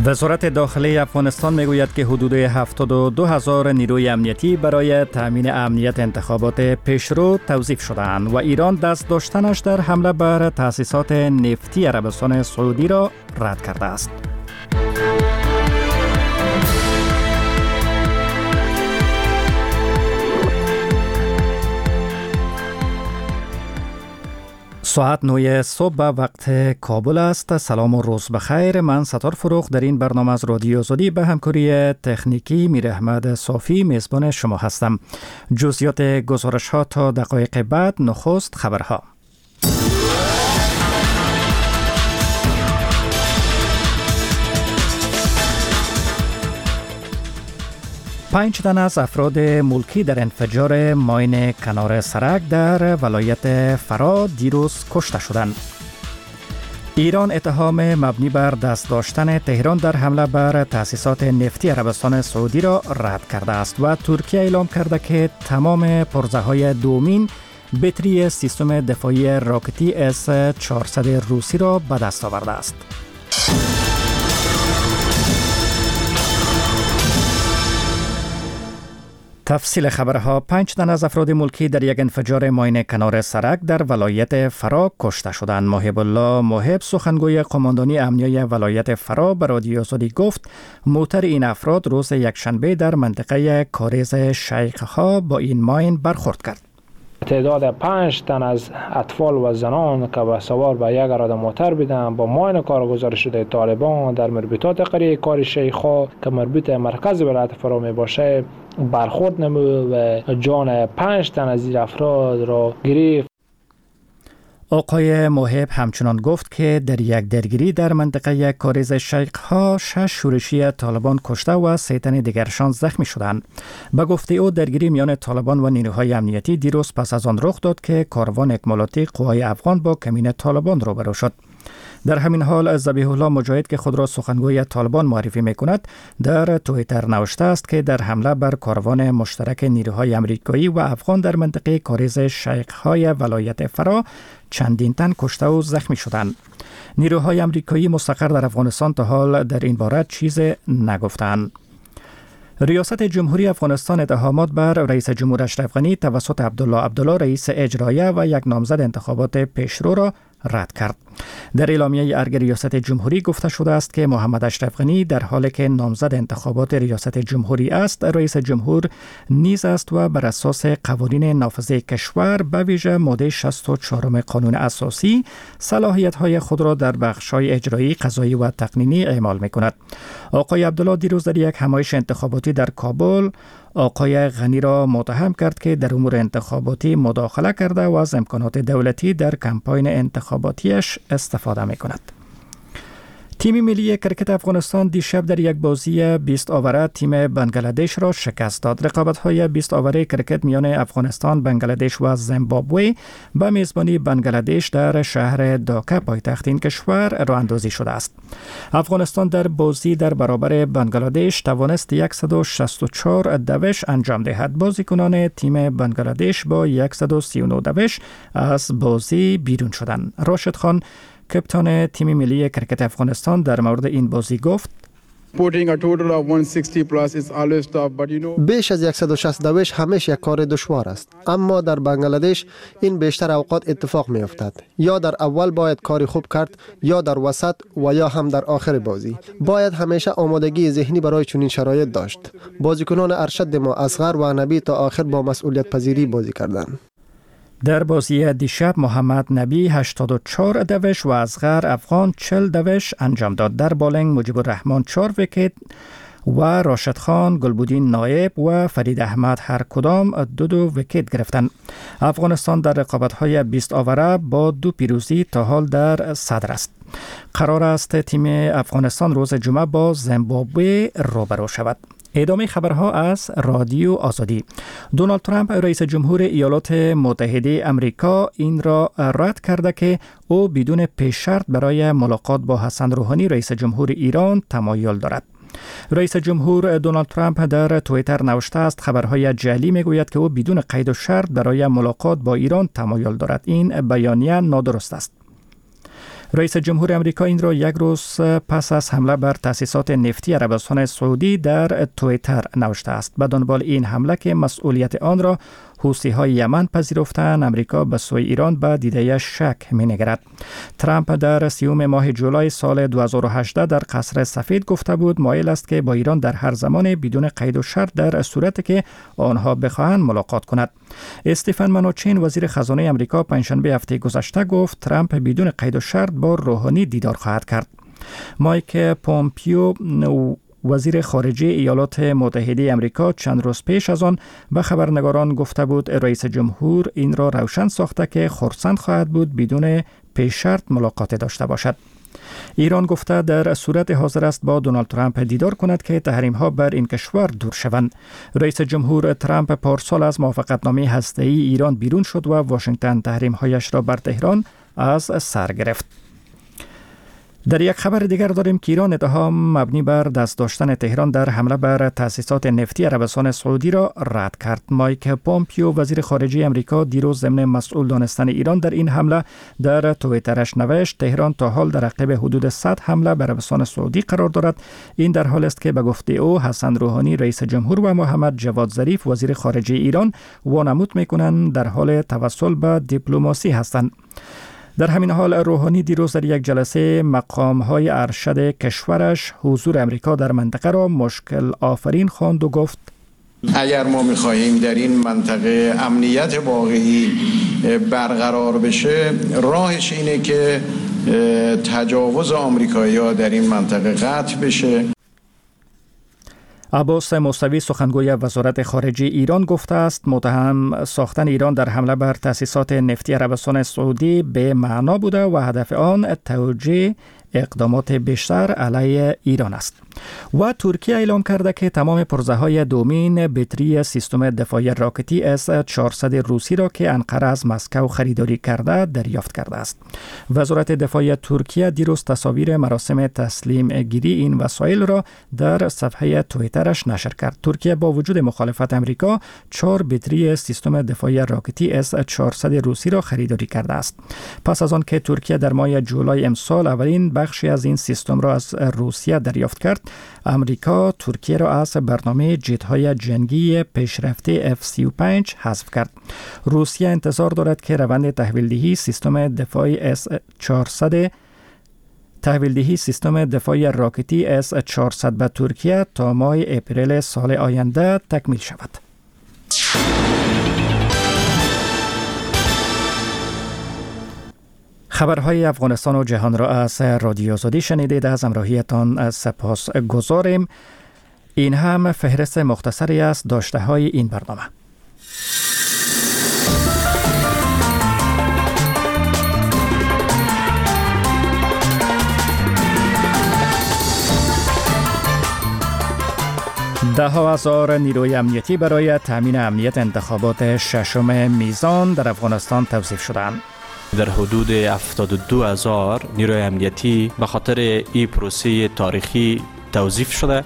وزارت داخلی افغانستان میگوید که حدود 72,000 نیروی امنیتی برای تأمین امنیت انتخابات پیشرو توظیف شدند و ایران دست داشتنش در حمله بر تأسیسات نفتی عربستان سعودی را رد کرده است. ساعت 9 صبح به وقت کابل است. سلام و روز بخیر. من ستار فروخ در این برنامه از رادیو آزادی به همکاری تکنیکی میر احمد صافی میزبان شما هستم. جزئیات گزارش ها تا دقایق بعد. نخست خبرها. 5 تن از افراد ملکی در انفجار ماین کنار سرک در ولایت فرا دیروز کشته شدند. ایران اتهام مبنی بر دست داشتن تهران در حمله بر تأسیسات نفتی عربستان سعودی را رد کرده است و ترکیه اعلام کرده که تمام پرزه‌های دومین بطری سیستم دفاعی راکتی S-400 روسی را به دست آورده است. تفصیل خبرها. 5 تن از افراد ملکی در یک انفجار ماین کنار سرک در ولایت فرا کشته شدند. محب الله محب سخنگوی قماندانی امنیه ولایت فرا به رادیو آزادی گفت موتر این افراد روز یکشنبه در منطقه کاریز شیخها با این ماین برخورد کرد. تعداد 5 تن از اطفال و زنان که به سوار به یک اراده موتر بودند با ماین کارگزار شده طالبان در مربوطات قریه کاری شیخها که مربوط مرکز ولایت فرا می باشه برخورد نمود و جان 5 تن از این افراد را گرفت. آقای محب همچنان گفت که در یک درگیری در منطقه کاریز شیخها 6 شورشی طالبان کشته و 3 تن دیگرشان زخمی شدند. به گفته او درگیری میان طالبان و نیروهای امنیتی دیروز پس از آن رخ داد که کاروان اکمالاتی قوای افغان با کمین طالبان روبرو شد. در همین حال ذبیح الله مجاهد که خود را سخنگوی طالبان معرفی می‌کند در توییتر نوشته است که در حمله بر کاروان مشترک نیروهای امریکایی و افغان در منطقه کاریز شیخهای ولایت فرا چندین تن کشته و زخمی شدند. نیروهای امریکایی مستقر در افغانستان تا حال در این باره چیزی نگفتند. ریاست جمهوری افغانستان اتهامات بر رئیس جمهور اشرف غنی توسط عبدالله رئیس اجراییه و یک نامزد انتخابات پیشرو را رد کرد. در اعلامیه ارگ ریاست جمهوری گفته شده است که محمد اشرف غنی در حالی که نامزد انتخابات ریاست جمهوری است، رئیس جمهور نیز است و بر اساس قوانین نافذه کشور به ویژه ماده 64 قانون اساسی صلاحیت‌های خود را در بخش‌های اجرایی، قضایی و تقنینی اعمال می‌کند. آقای عبدالله دیروز در یک همایش انتخاباتی در کابل آقای غنی را متهم کرد که در امور انتخاباتی مداخله کرده و از امکانات دولتی در کمپاین انتخاباتیش استفاده می‌کند. تیم ملی کرکت افغانستان دیشب در یک بازی 20 آوره تیم بنگلادش را شکست داد. رقابت‌های 20 آوره کرکت میان افغانستان، بنگلادش و زیمبابوه به میزبانی بنگلادش در شهر داکا پایتخت این کشور راه اندازی شده است. افغانستان در بازی در برابر بنگلادش توانست 164 دوش انجام دهد. بازیکنان تیم بنگلادش با 139 دوش از بازی بیرون شدند. راشد خان کپتان تیم ملی کرکت افغانستان در مورد این بازی گفت بیش از 160 دوش همیشه یک کار دشوار است، اما در بنگلادش این بیشتر اوقات اتفاق می افتد. یا در اول باید کاری خوب کرد، یا در وسط و یا هم در آخر بازی. باید همیشه آمادگی ذهنی برای چنین شرایط داشت. بازیکنان ارشد ما اصغر و نبی تا آخر با مسئولیت پذیری بازی کردند. در بازی دیشب محمد نبی 84 دوش و اصغر افغان 40 دوش انجام داد. در بالینگ مجیب الرحمن 4 ویکت و راشد خان، گلبودین نایب و فرید احمد هر کدام دو ویکت گرفتند. افغانستان در رقابت‌های 20 آوره با 2 پیروزی تا حال در صدر است. قرار است تیم افغانستان روز جمعه با زیمبابوه روبرو شود. ادامه خبرها از رادیو آزادی. دونالد ترامپ رئیس جمهور ایالات متحده امریکا این را رد کرده که او بدون پیش شرط برای ملاقات با حسن روحانی رئیس جمهور ایران تمایل دارد. رئیس جمهور دونالد ترامپ در توییتر نوشته است خبرهای جعلی میگوید که او بدون قید و شرط برای ملاقات با ایران تمایل دارد. این بیانیه نادرست است. رئیس جمهور آمریکا این را یک روز پس از حمله بر تأسیسات نفتی عربستان سعودی در توییتر نوشته است. به دنبال این حمله که مسئولیت آن را حوثی‌های یمن پذیرفتند، آمریکا به سوی ایران به دیده شک می‌نگرد. ترامپ در 30 ماه جولای سال 2018 در قصر سفید گفته بود مایل است که با ایران در هر زمان بدون قید و شرط در صورتی که آنها بخواهند ملاقات کند. استیفن منوچین وزیر خزانه آمریکا پنجشنبه هفته گذشته گفت ترامپ بدون قید و شرط با روحانی دیدار خواهد کرد. مایک پومپیو وزیر خارجه ایالات متحده آمریکا چند روز پیش از آن به خبرنگاران گفته بود رئیس جمهور این را روشن ساخته که خرسند خواهد بود بدون پیش شرط ملاقات داشته باشد. ایران گفته در صورت حاضر است با دونالد ترامپ دیدار کند که تحریم ها بر این کشور دور شوند. رئیس جمهور ترامپ پارسال از موافقتنامه هسته‌ای ایران بیرون شد و واشنگتن تحریم هایش را بر تهران از سر گرفت. در یک خبر دیگر داریم که ایران اتهام مبنی بر دست داشتن تهران در حمله بر تأسیسات نفتی عربستان سعودی را رد کرد. مایک پومپیو وزیر خارجه آمریکا دیروز ضمن مسئول دانستن ایران در این حمله در توییترش نوشت تهران تا حال در عقب حدود 100 حمله بر عربستان سعودی قرار دارد. این در حال است که به گفته او حسن روحانی رئیس جمهور و محمد جواد ظریف وزیر خارجه ایران وانمود می‌کنند در حال توسل به دیپلماسی هستند. در همین حال روحانی دیروز در یک جلسه مقام‌های ارشد کشورش حضور امریکا در منطقه را مشکل آفرین خواند و گفت اگر ما می‌خواهیم در این منطقه امنیت واقعی برقرار بشه راهش اینه که تجاوز آمریکایی‌ها در این منطقه قطع بشه. عباس موسوی سخنگوی وزارت خارجه ایران گفته است متهم ساختن ایران در حمله بر تأسیسات نفتی عربستان سعودی به معنا بوده و هدف آن توجیه اقدامات بیشتر علیه ایران است. و ترکیه اعلام کرده که تمام پرزه‌های دومین بطری سیستم دفاعی راکتی S-400 روسی را که انقره از مسکو خریداری کرده دریافت کرده است. وزارت دفاع ترکیه دیروز تصاویر مراسم تسلیم گیری این وسایل را در صفحه توییترش نشر کرد. ترکیه با وجود مخالفت امریکا 4 بطری سیستم دفاعی راکتی S-400 روسی را خریداری کرده است. پس از آن که ترکیه در ماه جولای امسال اولین بخشی از این سیستم را از روسیه دریافت کرد، امریکا ترکیه را از برنامه جت‌های جنگی پیشرفته F-35 حذف کرد. روسیه انتظار دارد که روند تحویلدهی سیستم دفاعی S-400 تحویلدهی سیستم دفاعی راکتی S-400 به ترکیه تا ماه اپریل سال آینده تکمیل شود. خبرهای افغانستان و جهان را از رادیو آزادی شنیدید. از همراهیتان سپاس گزاریم. این هم فهرست مختصری از داشته های این برنامه. ده ها هزار نیروی امنیتی برای تامین امنیت انتخابات ششم میزان در افغانستان توظیف شدند. در حدود 72,000 نیروی امنیتی به خاطر این پروسه تاریخی توظیف شده.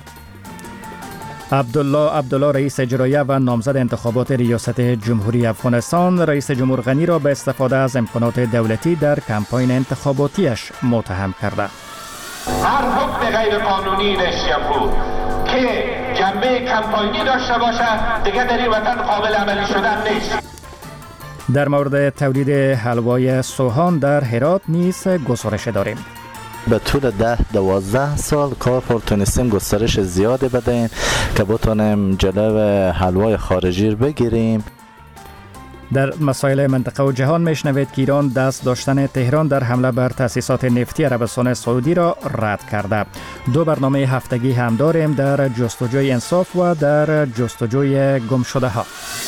عبدالله رئیس اجرایه و نامزد انتخابات ریاست جمهوری افغانستان رئیس جمهور غنی را به استفاده از امکانات دولتی در کمپاین انتخاباتیش متهم کرده. هر حکم غیر قانونی رئیس جمهور که جنبه کمپاینی داشته باشد دیگه در این وطن قابل عملی شدن نیست. در مورد تولید حلوای سوهان در هرات نیز گزارش داریم. به طول 10-12 سال کار تونستیم گسترش زیاده بدهیم که بتونیم جلو حلوای خارجی بگیریم. در مسائل منطقه و جهان میشنوید که ایران دست داشتن تهران در حمله بر تأسیسات نفتی عربستان سعودی را رد کرده. 2 برنامه هفتگی هم داریم در جستجوی انصاف و در جستجوی گمشده ها.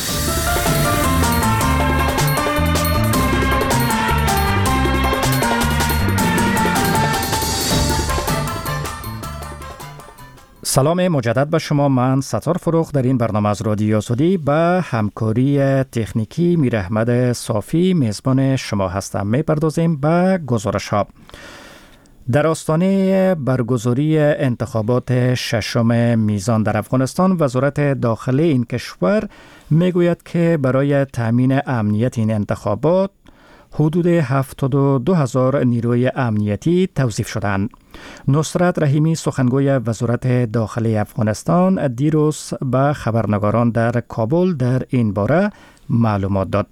سلام مجدد به شما. من ستار فروخ در این برنامه از رادیو آزادی به همکاری تکنیکی میر احمد صافی میزبان شما هستم. میپردازیم به گزارش ها. در آستانه برگزاری انتخابات ششم میزان در افغانستان وزارت داخلی این کشور میگوید که برای تامین امنیت این انتخابات حدود 72,000 نیروی امنیتی توظیف شدند. نصرت رحیمی سخنگوی وزارت داخلی افغانستان دیروز به خبرنگاران در کابل در این باره معلومات داد.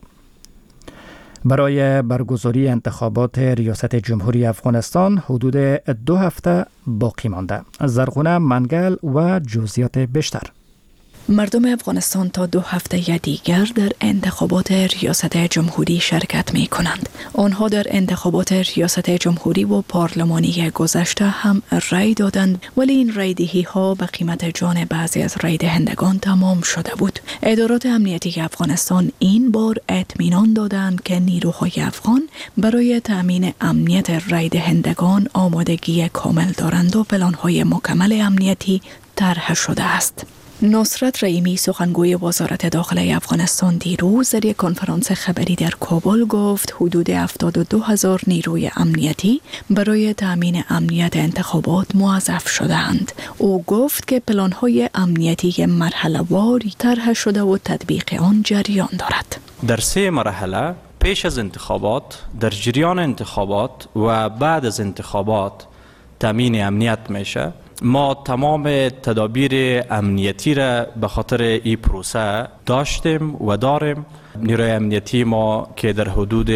برای برگزاری انتخابات ریاست جمهوری افغانستان حدود 2 هفته باقی مانده. زرغونه منگل و جزئیات بیشتر. مردم افغانستان تا 2 هفته دیگر در انتخابات ریاست جمهوری شرکت می کنند. آنها در انتخابات ریاست جمهوری و پارلمانی گذشته هم رای دادند، ولی این رای دهی ها به قیمت جان بعضی از رای دهندگان تمام شده بود. ادارات امنیتی افغانستان این بار اطمینان دادند که نیروهای افغان برای تامین امنیت رای دهندگان آمادگی کامل دارند و پلان‌های مکمل امنیتی طرح شده است. نصرت رحیمی سخنگوی وزارت داخلی افغانستان دیروز در یک کنفرانس خبری در کابل گفت حدود 72,000 نیروی امنیتی برای تامین امنیت انتخابات موظف شده‌اند. او گفت که پلان‌های امنیتی مرحله‌واری طرح شده و تطبیق آن جریان دارد. در 3 مرحله پیش از انتخابات، در جریان انتخابات و بعد از انتخابات تامین امنیت میشه. ما تمام تدابیر امنیتی را به خاطر این پروسه داشتیم و داریم. نیروی امنیتی ما که در حدود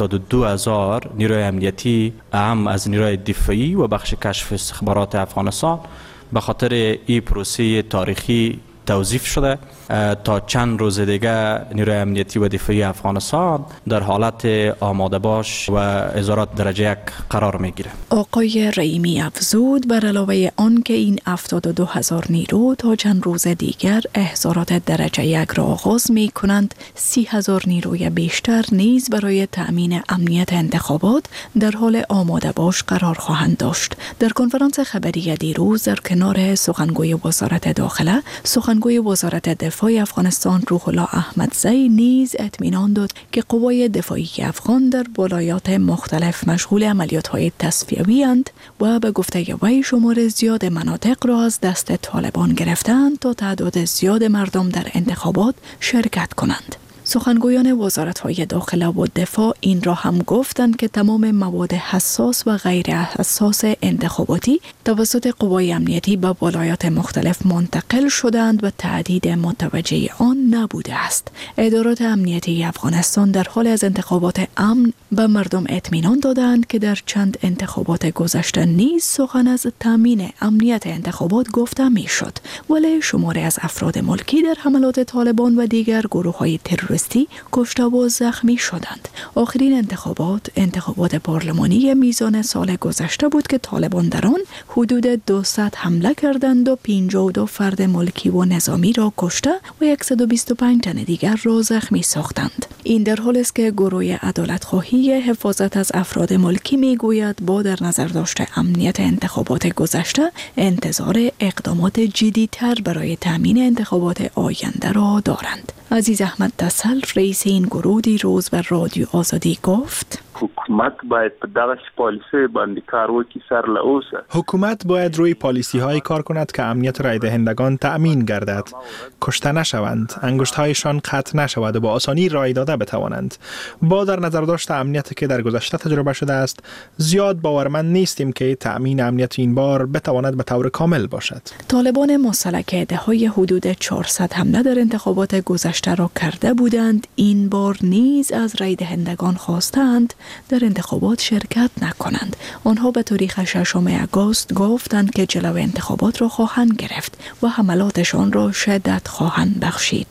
72,000 نیروی امنیتی اهم از نیروی دفاعی و بخش کشف استخبارات افغانستان به خاطر این پروسه تاریخی توظیف شده. تا چند روز دیگه نیروی امنیتی و دفاعی افغانستان در حالت آماده باش و اظهارات درجه 1 قرار میگیره. آقای رحیمی افزود بر علاوه آن که این 72,000 نیرو تا چند روز دیگر احضارات درجه 1 را آغاز می کنند، 30,000 نیروی بیشتر نیز برای تأمین امنیت انتخابات در حال آماده باش قرار خواهند داشت. در کنفرانس خبری دیروز در کنار سخنگوی وزارت داخله، سخنگوی وزارت دفاع افغانستان روح الله احمدزی نیز اطمینان داد که قوای دفاعی افغان در ولایات مختلف مشغول عملیات‌های تصفیه‌ای اند و به گفته وی شمار زیاد مناطق را از دست طالبان گرفتند تا تعداد زیاد مردم در انتخابات شرکت کنند. سخنگویان وزارت‌های داخله و دفاع این را هم گفتند که تمام مواد حساس و غیر حساس انتخاباتی توسط قوای امنیتی به ولایات مختلف منتقل شدند و تعدید متوجه آن نبوده است. ادارات امنیتی افغانستان در حال از انتخابات امن به مردم اطمینان دادند که در چند انتخابات گذشته نیز سخن از تامین امنیت انتخابات گفته میشد، ولی شماری از افراد ملکی در حملات طالبان و دیگر گروه‌های تروریستی کشته و زخمی شدند. آخرین انتخابات پارلمانی میزان سال گذشته بود که طالبان در آن حدود 200 حمله کردند و 52 فرد ملکی و نظامی را کشته و 125 تن دیگر را زخمی ساختند. این در حالی است که گروه عدالت‌خواهی حفاظت از افراد ملکی میگوید با در نظر داشته امنیت انتخابات گذشته انتظار اقدامات جدی‌تر برای تامین انتخابات آینده را دارند. عزیز احمد تسل رئیس این گروه دیروز به رادیو آزادی گفت حکومت باید په دغه پالیسی باندې کار وکړي سر له اوسه. حکومت باید روی پالیسی های کار کند که امنیت رای دهندگان تأمین گردد، کشته نشوند، انگشت‌هایشان قطع نشود و با آسانی رای داده بتوانند. با در نظر داشته امنیتی که در گذشته تجربه شده است، زیاد باورمند نیستیم که تأمین امنیت این بار بتواند به طور کامل باشد. طالبان مسلح که ادعای حدود 400 حمله در انتخابات گذشته را کرده بودند، این بار نیز از رای دهندگان خواستند در انتخابات شرکت نکنند. آنها به تاریخ 6 آگوست گفتند که جلو انتخابات را خواهند گرفت و حملاتشان را شدت خواهند بخشید.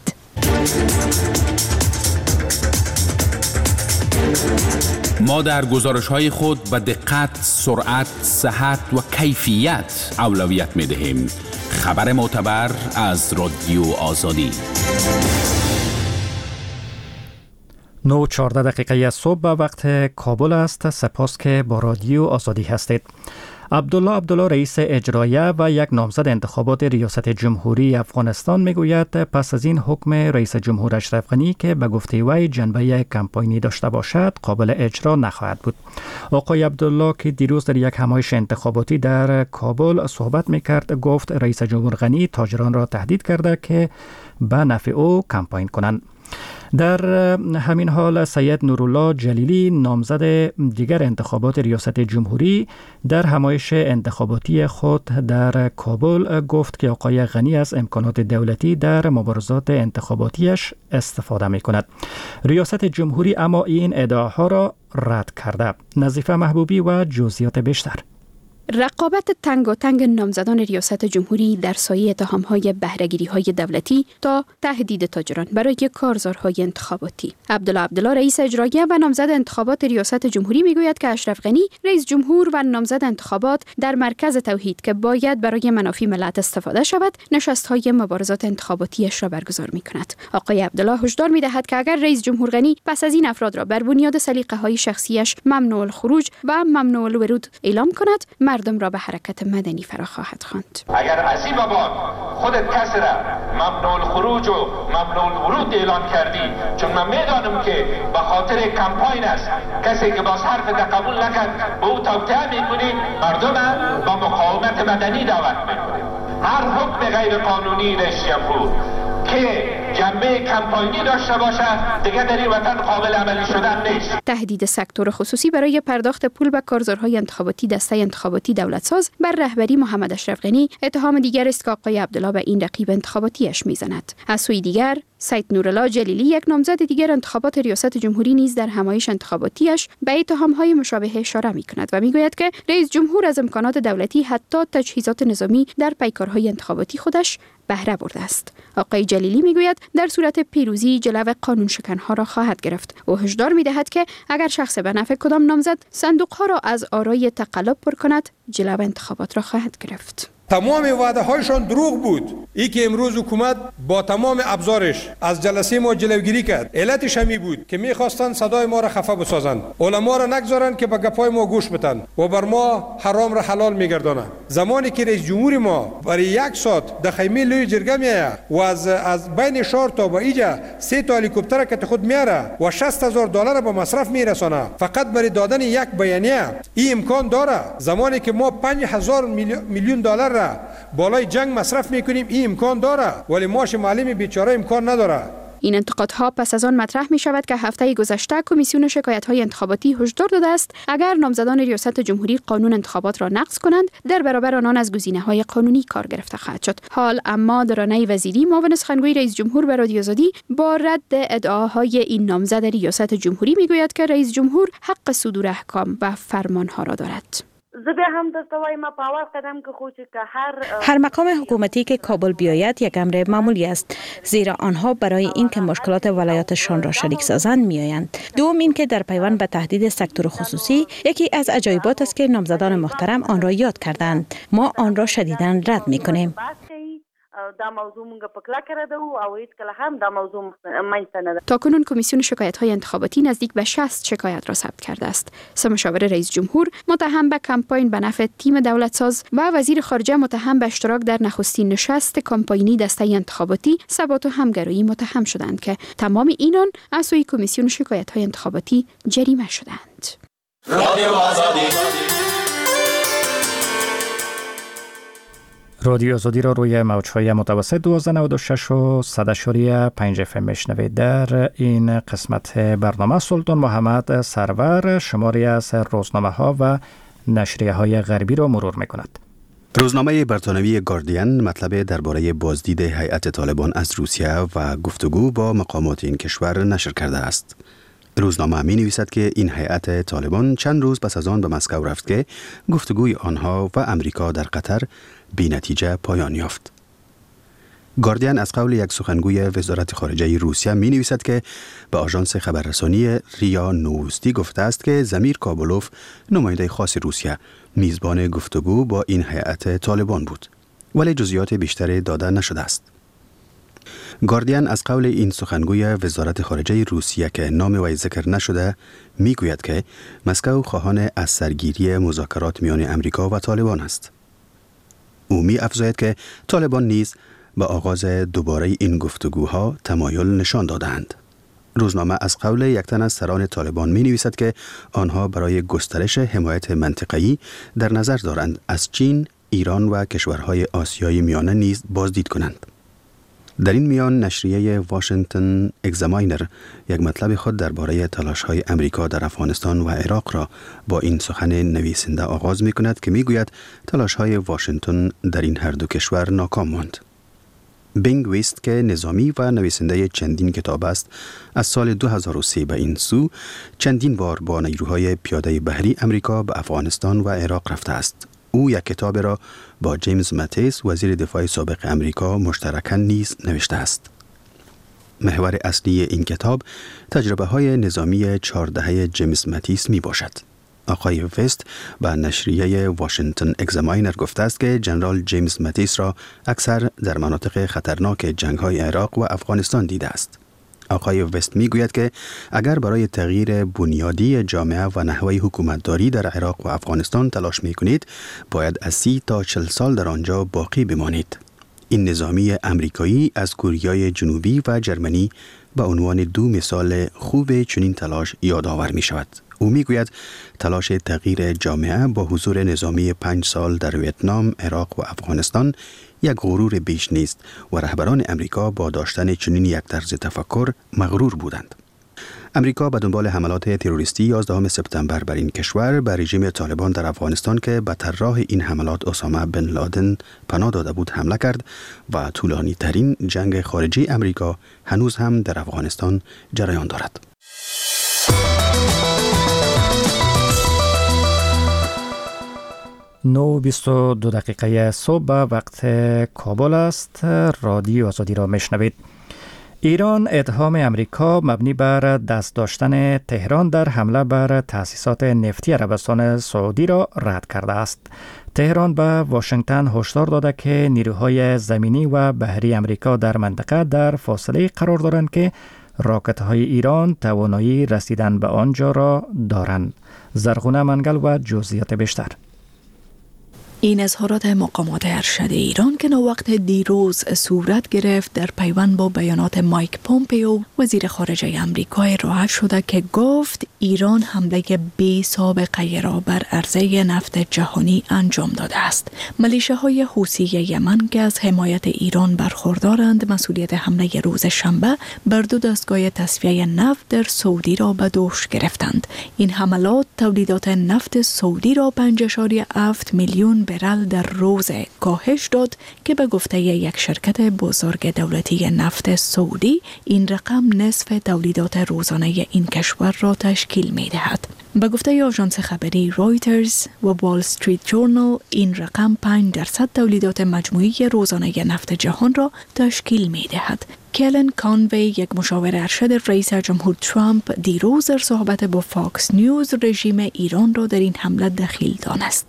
ما در گزارش‌های خود به دقت، سرعت، صحت و کیفیت اولویت می‌دهیم. خبر معتبر از رادیو آزادی. 9:14 دقیقه صبح به وقت کابل است. سپاس که با رادیو آزادی هستید. عبدالله رئیس اجرایه و یک نامزد انتخابات ریاست جمهوری افغانستان میگوید پس از این حکم رئیس جمهور اشرف غنی که به گفته وی جنبه کمپاینی داشته باشد قابل اجرا نخواهد بود. آقای عبدالله که دیروز در یک همایش انتخاباتی در کابل صحبت میکرد گفت رئیس جمهور غنی تاجران را تهدید کرده که به نفع او کمپاین کنند. در همین حال سید نورالله جلیلی نامزد دیگر انتخابات ریاست جمهوری در همایش انتخاباتی خود در کابل گفت که آقای غنی از امکانات دولتی در مبارزات انتخاباتیش استفاده می کند. ریاست جمهوری اما این ادعاها را رد کرده. نظیفه محبوبی و جزئیات بیشتر. رقابت تنگاتنگ نامزدان ریاست جمهوری در سایه اتهام‌های بهره‌گیری‌های دولتی تا تهدید تاجران برای کارزارهای انتخاباتی. عبدالله رئیس اجراییه و نامزد انتخابات ریاست جمهوری میگوید که اشرف غنی رئیس جمهور و نامزد انتخابات در مرکز توحید که باید برای منافع ملت استفاده شود، نشست‌های مبارزات انتخاباتیش را برگزار می‌کند. آقای عبدالله هشدار می‌دهد که اگر رئیس جمهور غنی پس از این افراد را بر بنیاد سلیقه‌های شخصیش ممنوع الخروج و ممنوع الورود اعلام کند، مردم را به حرکت مدنی فرا خواهد خواند. اگر از این بابت خودت کسی را ممنوع الخروج و ممنوع الورود اعلان کردی، چون من میدانم که به خاطر کمپاین است، کسی که باز حرف قبول نکرد به او توطئه میکنی، مردم با مقاومت مدنی دعوت میکنی. هر حکم غیر قانونی رئیس که جنبه کمپاینی داشته باشه دیگه در این وطن قابل عملی شدن نیست. تهدید سکتور خصوصی برای پرداخت پول به کارزارهای انتخاباتی دسته انتخاباتی دولتساز بر رهبری محمد اشرف غنی اتهام دیگر است که آقای عبدالله به این رقیب انتخاباتیش میزند. از سوی دیگر سید نورالله جلیلی یک نامزد دیگر انتخابات ریاست جمهوری نیز در همایش انتخاباتیش به اتهام‌های مشابه اشاره می‌کند و میگوید که رئیس جمهور از امکانات دولتی حتی تجهیزات نظامی در پیکارهای انتخاباتی خودش بهره برده است. آقای جلیلی میگوید در صورت پیروزی جلو قانون شکنها را خواهد گرفت. او هشدار می‌دهد که اگر شخص به نفع کدام نامزد صندوق‌ها را از آرای تقلب پر کند، جلو انتخابات را خواهد گرفت. تمام وعده هایشان دروغ بود. ای که امروز حکومت با تمام ابزارش از جلسه ما جلوگیری کرد. علتش همی بود که میخواستن صدای ما را خفه بسازند، علما را نگذارند که به گپای ما گوش بدن و بر ما حرام را حلال میگردانند. زمانی که رئیس جمهور ما برای یک ساعت در خیمه لوی جرگه میآید و از بین شهر تا با اینجا 3 تا هلیکوپتر که خود میاره و $60,000 به مصرف میرسانه فقط برای دادن یک بیانیه، این امکان داره. زمانی که ما $5,000 میلیون بالای جنگ مصرف میکنیم، این امکان داره، ولی ماش معلم بیچاره امکان نداره. این انتقادها پس از آن مطرح می شود که هفته گذشته کمیسیون شکایت‌های انتخاباتی هشدار داده است اگر نامزدان ریاست جمهوری قانون انتخابات را نقض کنند، در برابر آنان از گزینه‌های قانونی کار گرفته خواهد شد. حال اما درانه وزیری معاون سخنگوی رئیس جمهور به رادیو آزادی با رد ادعاهای این نامزد ریاست جمهوری میگوید که رئیس جمهور حق صدور احکام و فرمانها را دارد. هر مقام حکومتی که کابل بیاید یک امر معمولی است، زیرا آنها برای اینکه مشکلات ولایاتشان را شریک سازند میآیند. دوم اینکه در پیوند به تهدید سکتور خصوصی، یکی از عجایبات است که نامزدان محترم آن را یاد کردند. ما آن را شدیداً رد میکنیم. تاکنون کمیسیون شکایت‌های انتخاباتی نزدیک به 60 شکایت را ثبت کرده است. 3 مشاور رئیس جمهور متهم به کمپاین به نفع تیم دولتساز و وزیر خارجه متهم به اشتراک در نخستین نشست کمپاینی دسته انتخاباتی ثبات و همگرایی متهم شدند که تمام اینان از سوی کمیسیون شکایت‌های انتخاباتی جریمه شدند. رادیو آزادی را روی موج‌های متوسط 1296 و 100.5 FM میشنوید. در این قسمت برنامه سلطان محمد سرور شماری از روزنامه‌ها و نشریه‌های غربی را مرور می‌کند. روزنامه برتانوی گاردین مطلب درباره بازدید هیئت طالبان از روسیه و گفتگو با مقامات این کشور نشر کرده است. روزنامه می نویسد که این هیئت طالبان چند روز پس از آن به مسکو رفت که گفتگوی آنها و امریکا در قطر بی نتیجه پایان یافت. گاردین از قول یک سخنگوی وزارت خارجه روسیه می نویسد که به آژانس خبررسانی ریا نووستی گفته است که زمیر کابلوف، نماینده خاص روسیه، میزبان گفتگو با این هیئت طالبان بود، ولی جزئیات بیشتری داده نشده است. گاردین از قول این سخنگوی وزارت خارجه روسیه که نام وی ذکر نشده میگوید که مسکو خواهان از سرگیری مذاکرات میان امریکا و طالبان است. او می افزاید که طالبان نیز به آغاز دوباره این گفتگوها تمایل نشان دادند. روزنامه از قول یک تن از سران طالبان می نویسد که آنها برای گسترش حمایت منطقه‌ای در نظر دارند از چین، ایران و کشورهای آسیای میانه نیز بازدید کنند. در این میان نشریه واشنگتن اگزاماینر یک مطلب خود درباره تلاش‌های امریکا در افغانستان و عراق را با این سخن نویسنده آغاز می‌کند که می‌گوید تلاش‌های واشنگتن در این هر دو کشور ناکام ماند. بینگ ویست که نظامی و نویسنده چندین کتاب است، از سال 2003 به این سو چندین بار با نیروهای پیاده بحری امریکا به افغانستان و عراق رفته است. او یک کتاب را با جیمز ماتیس وزیر دفاع سابق امریکا مشترکاً نیز نوشته است. محور اصلی این کتاب تجربه های نظامی 4 دهه جیمز ماتیس می باشد. آقای وست به نشریه واشنگتن اگزاماینر گفته است که جنرال جیمز ماتیس را اکثر در مناطق خطرناک جنگ‌های عراق و افغانستان دیده است. آقای وست می گوید که اگر برای تغییر بنیادی جامعه و نحوه حکومتداری در عراق و افغانستان تلاش می کنید، باید از 30 تا 40 سال در آنجا باقی بمانید. این نظامی امریکایی از کوریای جنوبی و جرمنی به عنوان 2 مثال خوب چنین تلاش یادآور می شود. او می گوید تلاش تغییر جامعه با حضور نظامی 5 سال در ویتنام، عراق و افغانستان یک غرور بیش نیست و رهبران امریکا با داشتن چنین یک طرز تفکر مغرور بودند. امریکا به دنبال حملات تروریستی 11 سپتامبر بر این کشور به رژیم طالبان در افغانستان که به طراح این حملات اسامه بن لادن پناه داده بود حمله کرد و طولانی ترین جنگ خارجی امریکا هنوز هم در افغانستان جریان دارد. 9:22 صبح وقت کابل است. رادیو آزادی را میشنوید. ایران اتهام امریکا مبنی بر دست داشتن تهران در حمله بر تأسیسات نفتی عربستان سعودی را رد کرده است. تهران به واشنگتن هشدار داده که نیروهای زمینی و بحری امریکا در منطقه در فاصله قرار دارند که راکت‌های ایران توانایی رسیدن به آنجا را دارند. زرغونه منگل و جزئیات بیشتر. این اظهارات مقامات ارشد ایران که وقت دیروز صورت گرفت در پیوند با بیانات مایک پومپیو وزیر خارجه آمریکا ارائه شده که گفت ایران حمله بی سابقه را بر عرضه نفت جهانی انجام داده است. میلیشیاهای حوثی یمن که از حمایت ایران برخوردارند مسئولیت حمله روز شنبه بر 2 دستگاه تصفیه نفت در سعودی را به دوش گرفتند. این حملات تولیدات نفت سعودی را 5.7 میلیون برل در روز کاهش داد که به گفته یک شرکت بزرگ دولتی نفت سعودی این رقم نصف تولیدات روزانه این کشور را تشکیل می دهد. به گفته آژانس خبری رایترز و وال استریت جورنال این رقم 5% تولیدات مجموعی روزانه نفت جهان را تشکیل می دهد. کلن کانوی یک مشاور ارشد رئیس جمهور ترامپ دیروز در صحبت با فاکس نیوز رژیم ایران را در این حمله دخیل دانست.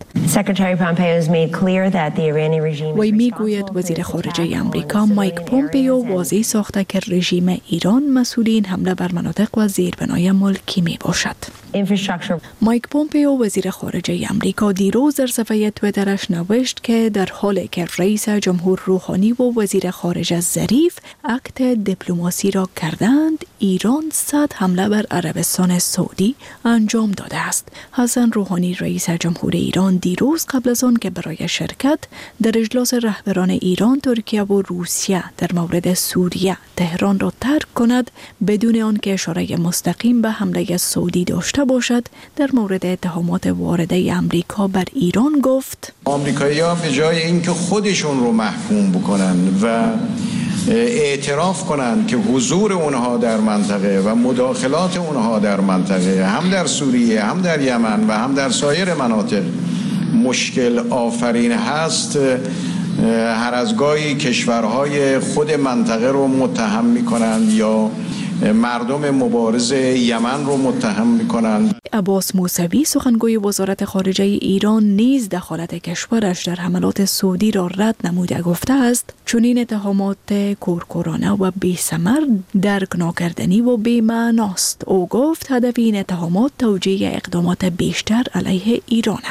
وی میگوید وزیر خارجه آمریکا مایک پومپیو واضح ساخته که رژیم ایران مسئول این حمله بر مناطق و زیربنای ملکی می باشد. مایک پومپیو وزیر خارجه آمریکا دیروز در صفحه توییترش نوشت که در حالی که رئیس جمهور روحانی و وزیر خارجه ظریف اکت دیپلماسی را کردند، ایران 100 حمله بر عربستان سعودی انجام داده است. حسن روحانی رئیس جمهور ایران دیروز قبل از آن که برای شرکت در اجلاس رهبران ایران، ترکیه و روسیه در مورد سوریه تهران را ترک کند بدون آنکه اشاره مستقیم به حمله سعودی داشته باشد، در مورد اتهامات وارده امریکا بر ایران گفت آمریکایی‌ها به جای اینکه خودشون رو محکوم بکنن و اعتراف کنند که حضور اونها در منطقه و مداخلات اونها در منطقه هم در سوریه هم در یمن و هم در سایر مناطق مشکل آفرین هست، هر از گاهی کشورهای خود منطقه رو متهم می‌کنند یا مردم مبارز یمن رو متهم می‌کنند. عباس موسوی سخنگوی وزارت خارجه ایران نیز دخالت کشورش در حملات سعودی را رد نموده گفته است چون این اتهامات کورکورانه و بی‌ثمر، درک ناکردنی و بی‌معناست. او گفت هدف این اتهامات توجیه اقدامات بیشتر علیه ایران است.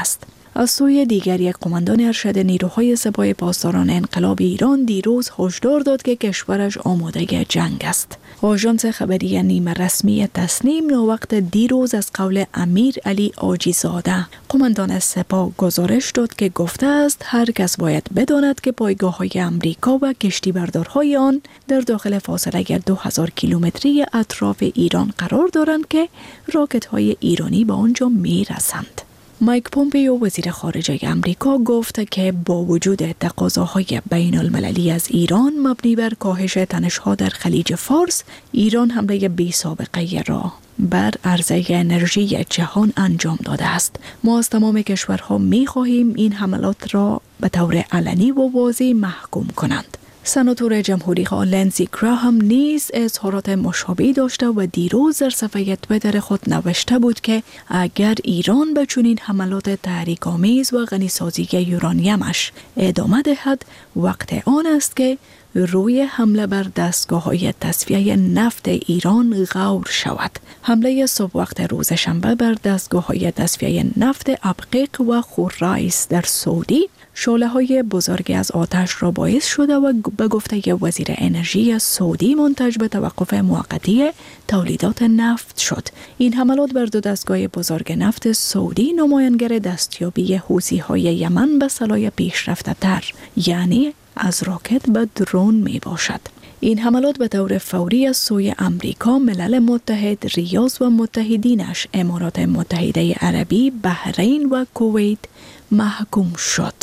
از سوی دیگر یک قماندان ارشد نیروهای سپاه پاسداران انقلاب ایران دیروز هشدار داد که کشورش آماده جنگ است. آژانس خبری نیمه رسمی تسنیم ناوقت دیروز از قول امیر علی آجیزاده قماندان سپاه گزارش داد که گفته است هر کس باید بداند که پایگاه‌های امریکا و کشتیبردارهای آن در داخل فاصله 2000 کیلومتری اطراف ایران قرار دارند که راکت‌های ایرانی به آنجا می‌رسند. مایک پومپیو وزیر خارجه امریکا گفت که با وجود تقاضاهای بین المللی از ایران مبنی بر کاهش تنش‌ها در خلیج فارس، ایران حمله بی سابقه را بر عرضه انرژی جهان انجام داده است. ما از تمام کشورها می‌خواهیم این حملات را به طور علنی و واضح محکوم کنند. سناتور جمهوری خواه لندزی گراهام نیز اظهارات مشابهی داشته و دیروز در صفحه توییتر خود نوشته بود که اگر ایران به چنین حملات تحریک‌آمیز و غنیسازی یورانیمش ادامه دهد، وقت آن است که روی حمله بر دستگاه‌های تصفیه نفت ایران غور شود. حمله صبح وقت روز شنبه بر دستگاه‌های تصفیه نفت ابقیق و خورایس در سعودی شعله‌های بزرگی از آتش را باعث شده و به گفته وزیر انرژی سعودی منتج به توقف موقتی تولیدات نفت شد. این حملات بر دو دستگاه بزرگ نفت سعودی نمایانگر دستیابی حوثی‌های یمن به سلاح پیشرفته‌تر، یعنی از راکت به درون می باشد. این حملات به طور فوری از سوی امریکا، ملل متحد، ریاض و متحدینش، امارات متحده عربی، بحرین و کویت محکوم شد.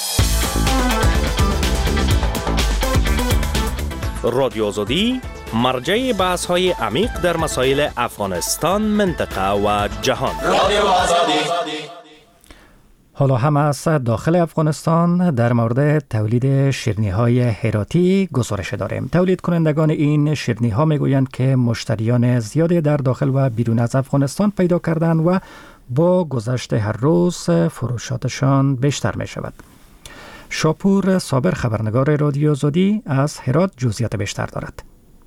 رادیو آزادی مرجع بحث‌های عمیق در مسائل افغانستان، منطقه و جهان. رادیو آزادی. حالا هم از داخل افغانستان در مورد تولید شیرینی‌های هراتی گزارش داریم. تولید کنندگان این شیرینی‌ها میگویند که مشتریان زیادی در داخل و بیرون از افغانستان پیدا کردن و با گذشت هر روز فروشاتشان بیشتر می شود. شاپور صابر خبرنگار رادیو آزادی از هرات جزئیات بیشتر دارد.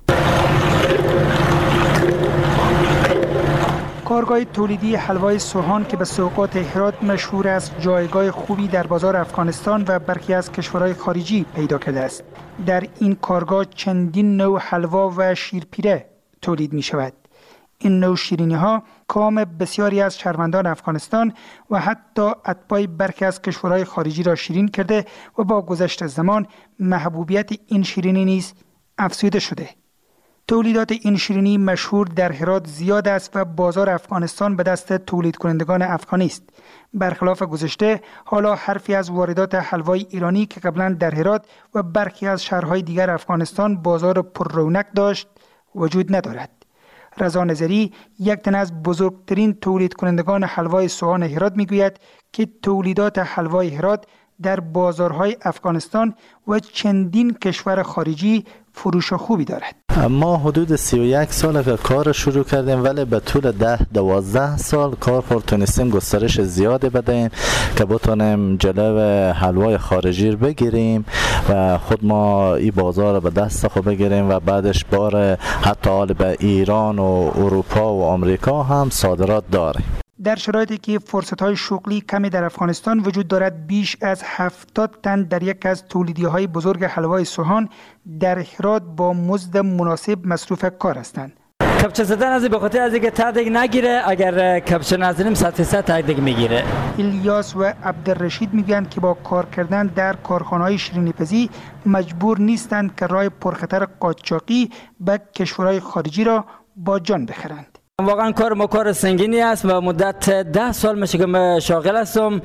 کارگاه تولیدی حلوای سوهان که به سوقات هرات مشهور است، جایگاه خوبی در بازار افغانستان و برخی از کشورهای خارجی پیدا کرده است. در این کارگاه چندین نوع حلوا و شیرپیره تولید می شود. این نوع شیرینی ها کام بسیاری از شهروندان افغانستان و حتی اتباع برخی از کشورهای خارجی را شیرین کرده و با گذشت زمان محبوبیت این شیرینی نیز افزوده شده. تولیدات این شیرینی مشهور در هرات زیاد است و بازار افغانستان به دست تولید کنندگان افغانی است. برخلاف گذشته، حالا حرفی از واردات حلوای ایرانی که قبلا در هرات و برخی از شهرهای دیگر افغانستان بازار پر رونق داشت وجود ندارد. رضا نظری، یک تن از بزرگترین تولید کنندگان حلوای سوهان هرات میگوید که تولیدات حلوای هرات در بازارهای افغانستان و چندین کشور خارجی فروش خوبی دارد. ما حدود 31 سال که کار شروع کردیم، ولی به طول 10-12 سال کار پر تونستیم گسترش زیادی بدهیم که بتونیم جلو حلوای خارجی رو بگیریم و خود ما این بازار به دست خود بگیریم و بعدش بار حتی به ایران و اروپا و آمریکا هم صادرات داریم. در شرایطی که فرصت‌های شغلی کمی در افغانستان وجود دارد، بیش از 70 تن در یک از تولیدی‌های بزرگ حلوای سوهان در هرات با مزد مناسب مصروف کار هستند. کپچه زدن از به خاطر از اینکه تا دیگه نگیره، اگر کپچه نزنیم 100% تا دیگه میگیره. الیاس و عبدالرشید میگن که با کار کردن در کارخانه‌های شیرینی‌پزی مجبور نیستند که راه پرخطر قاچاقی به کشورهای خارجی را با جان بخرند. واقعا کار ما کار سنگینی است و مدت 10 سال میشه که من شاغل هستم.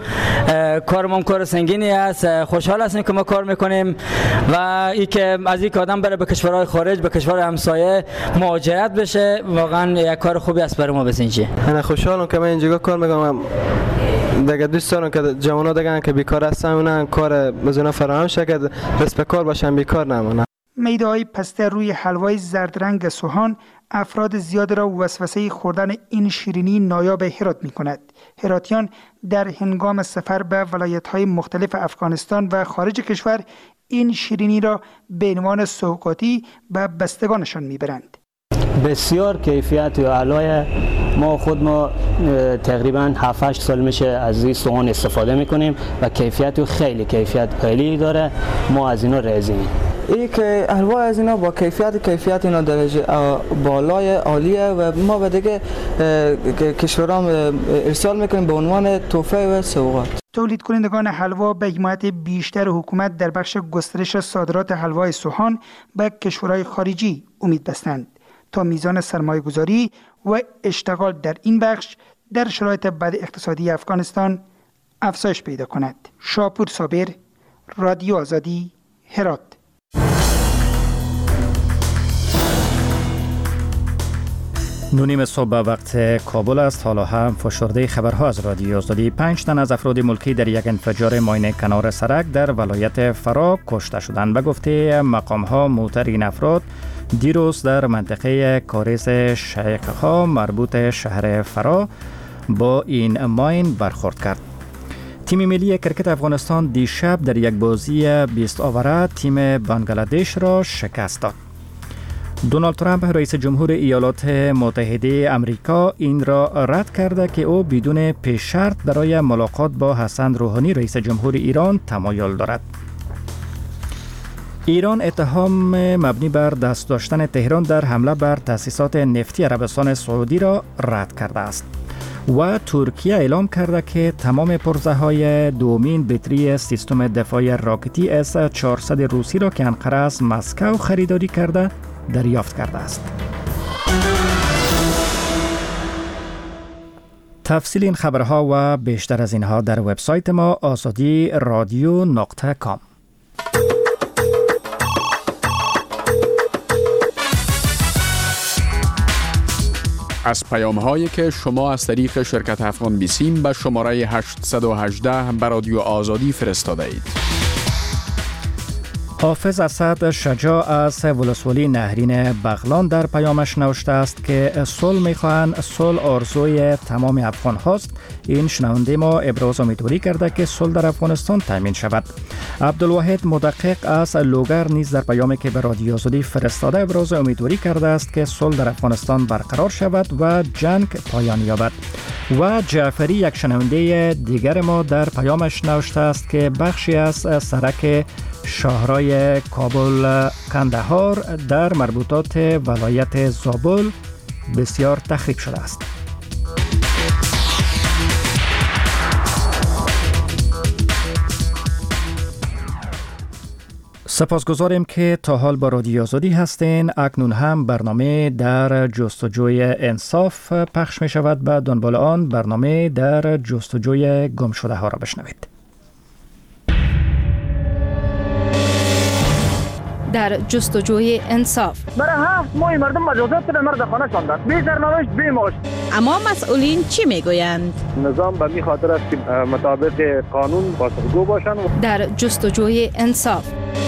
کار ما کار سنگینی است. خوشحال هستیم که ما کار میکنیم و ای که از یک آدم بره به کشورهای خارج، به کشور همسایه مهاجرت بشه، واقعا یک کار خوبی است برای ما. بسینجی انا خوشحالم که من اینجا کار میکنم. دیگه دوست دارم که جوانان دیگه که بیکار هستن اونها کار بزونه فراهم شه که بس به کار باشن، بیکار نمونن. میده‌های پسته روی حلوای زرد رنگ سوهان افراد زیاد را وسوسه خوردن این شیرینی نایاب هرات می‌کند. هراتیان در هنگام سفر به ولایت‌های مختلف افغانستان و خارج کشور این شیرینی را به عنوان سوغاتی به بستگانشان می‌برند. بسیار کیفیت و اعلای. ما تقریبا 7-8 سال میشه از این سوهان استفاده میکنیم و کیفیت خیلی داره. ما از اینا راضییم. این که حلوا از اینا با کیفیت اینا درجه بالای عالیه و ما به دیگه کشورام ارسال میکنیم به عنوان تحفه و سوغات. تولید کنندگان حلوا به حمایت بیشتر حکومت در بخش گسترش صادرات حلوای سوهان به کشورهای خارجی امید بستند تا میزان سرمایه گذاری و اشتغال در این بخش در شرایط بد اقتصادی افغانستان افزایش پیدا کند. شاپور صابر، رادیو آزادی، هرات. 9:30 صبح وقت کابل است. حالا هم فشرده خبرها از رادیو آزادی. 5 تن از افراد ملکی در یک انفجار ماین کنار سرک در ولایت فرا کشته شدند. به گفته مقام‌ها موتر این افراد دیروز در منطقه کاریز شیخ‌ها مربوط شهر فرا با این ماین برخورد کرد. تیم ملی کرکت افغانستان دیشب در یک بازی 20 آوره تیم بنگلادش را شکست داد. دونالد ترامپ رئیس جمهور ایالات متحده آمریکا این را رد کرده که او بدون پیش شرط برای ملاقات با حسن روحانی رئیس جمهور ایران تمایل دارد. ایران اتهام مبنی بر دست داشتن تهران در حمله بر تأسیسات نفتی عربستان سعودی را رد کرده است و ترکیه اعلام کرده که تمام پرزه‌های دومین بطری سیستم دفاعی راکتی S-400 روسی را که انقره از مسکو خریداری کرده دریافت کرده است. تفصیل این خبرها و بیشتر از اینها در وبسایت ما azadi.radio.com. از پیام‌هایی که شما از طریق شرکت افغان بیسیم به شماره 818 به رادیو آزادی فرستاده اید. حافظ اسد شجاع از ولسوالی نهرین بغلان در پیامش نوشته است که صلح می‌خواهند، صلح آرزوی تمام افغان هاست. این شنونده ما ابراز امیدواری کرده که صلح در افغانستان تامین شود. عبدالواحد مدقق از لوگر نیز در پیامی که به رادیو آزادی فرستاده ابراز امیدواری کرده است که صلح در افغانستان برقرار شود و جنگ پایان یابد. و جعفری یک شنونده دیگر ما در پیامش نوشته است که بخشی از سرک شاهرای کابل کندهار در مربوطات ولایت زابل بسیار تخریب شده است. سپاسگزاریم که تا حال با رادیو آزادی هستین. اکنون هم برنامه در جستجوی انصاف پخش می شود. به دنبال آن برنامه در جستجوی گم شده ها را بشنوید. در جستجوی انصاف برای 7 ماه مردم مجازات به مرد خانه شاندند، بی سرنوشت بی معاش. اما مسئولین چی میگویند؟ نظام به می خاطر است که مطابق قانون پاسخگو باشند. در جستجوی انصاف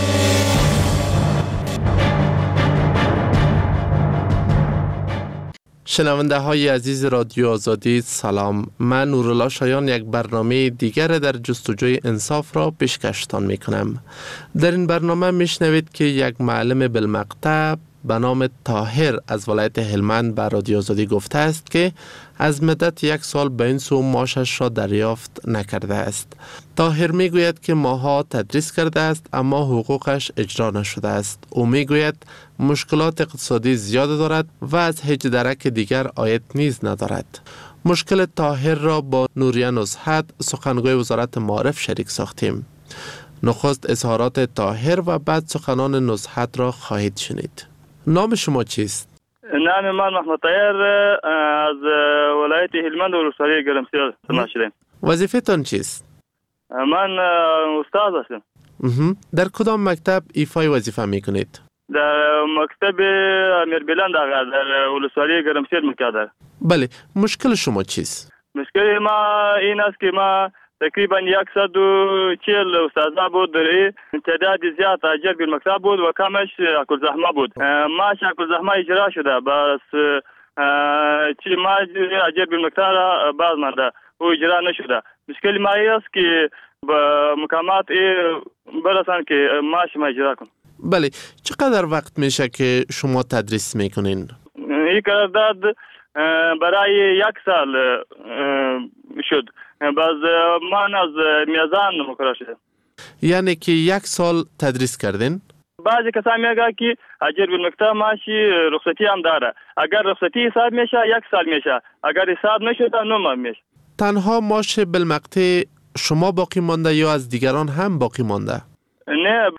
شنونده های عزیز رادیو آزادی سلام. من نورالله شایان یک برنامه دیگر در جستجوی انصاف را پیشکشتان می کنم. در این برنامه می شنوید که یک معلم بالمقطع به نام طاهر از ولایت هلمند به رادیو آزادی گفته است که از مدت 1 سال به این سو معاشش را دریافت نکرده است. طاهر می گوید که ماها تدریس کرده است اما حقوقش اجرا نشده است. او می گوید مشکلات اقتصادی زیاد دارد و از هیچ درک دیگر عاید نیز ندارد. مشکل طاهر را با نوریه نصحت سخنگوی وزارت معارف شریک ساختیم. نخست اظهارات طاهر و بعد سخنان نصحت را خواهید شنید. نام شما چیست؟ نام من محمد طاهر از ولایت هلمند ولسوالی گرمسیر شدم. وظیفه تان چیست؟ من استاد هستم. در کدام مکتب ایفای وظیفه میکنید؟ در مکتب امیر بلند در ولسوالی گرمسیر میکردم. بله، مشکل شما چیست؟ مشکل ما این است که ما تقریبا 140 استاذ بود، در تعداد زیاد اجر بالمکتب بود و کمش اکل زحمه بود. ما اکل زحمه اجرا شده، بس چی ما اجر بالمکتب باز مانده و اجرا نشده. مشکل ما است که با مقامات برسن که ماش ما اجرا کن. بله، چقدر وقت میشه که شما تدریس میکنین؟ این قرارداد برای 1 سال شد. باز من از میزان مقرر شده. یعنی که 1 سال تدریس کردین؟ بعضی کسان میگه که اجر بالمکتب معاشی رخصتی هم داره. اگر رخصتی حساب میشه 1 سال میشه، اگر حساب نشده 9 ماه میشه. تنها معاش بالمقطع شما باقی مانده یا از دیگران هم باقی مانده؟ نه،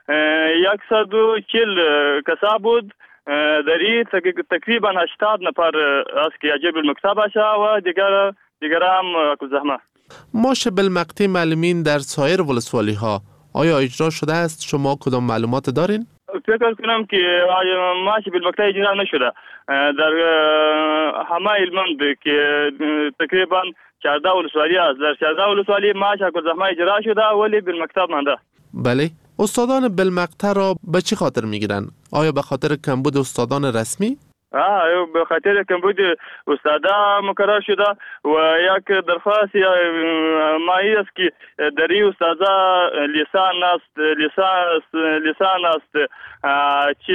140 کسا بود. در این تقریبا 80 نفر است که اجر بالمکتب باشه و دیگر هم زحمت. معاش بالمقطع معلمین در سایر ولسوالی ها آیا اجرا شده است؟ شما کدام معلومات دارین؟ فکر کنم که معاش بالمقطع اجرا نشده. در همه علمند که تقریبا 14 ولسوالی است، در 14 ولسوالی معاش زحمت اجرا شده ولی بالمکتب مانده. بله. استادان بالمقطع را به چه خاطر میگیرن؟ آیا به خاطر کمبود استادان رسمی؟ به خاطر کمبود استادان مقرر شده و یک درخواست ما است که در این استادا لیسان است چه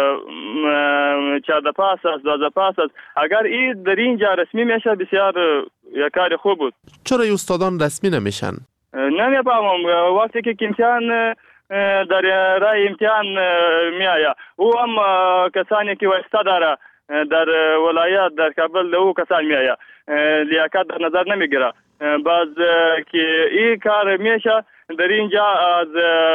14 پاس است 12 پاس است. اگر این در اینجا رسمی میشه بسیار یک کار خوب بود. چرا این استادان رسمی نمیشن؟ نمیفهمم. وقتی که امتحان در رای امتحان میآید او هم کسانی که واسطه داره در ولایت در کابل او کسان میآید لیاقت در نظر نمیگیره. باز که این کار میشه در اینجا از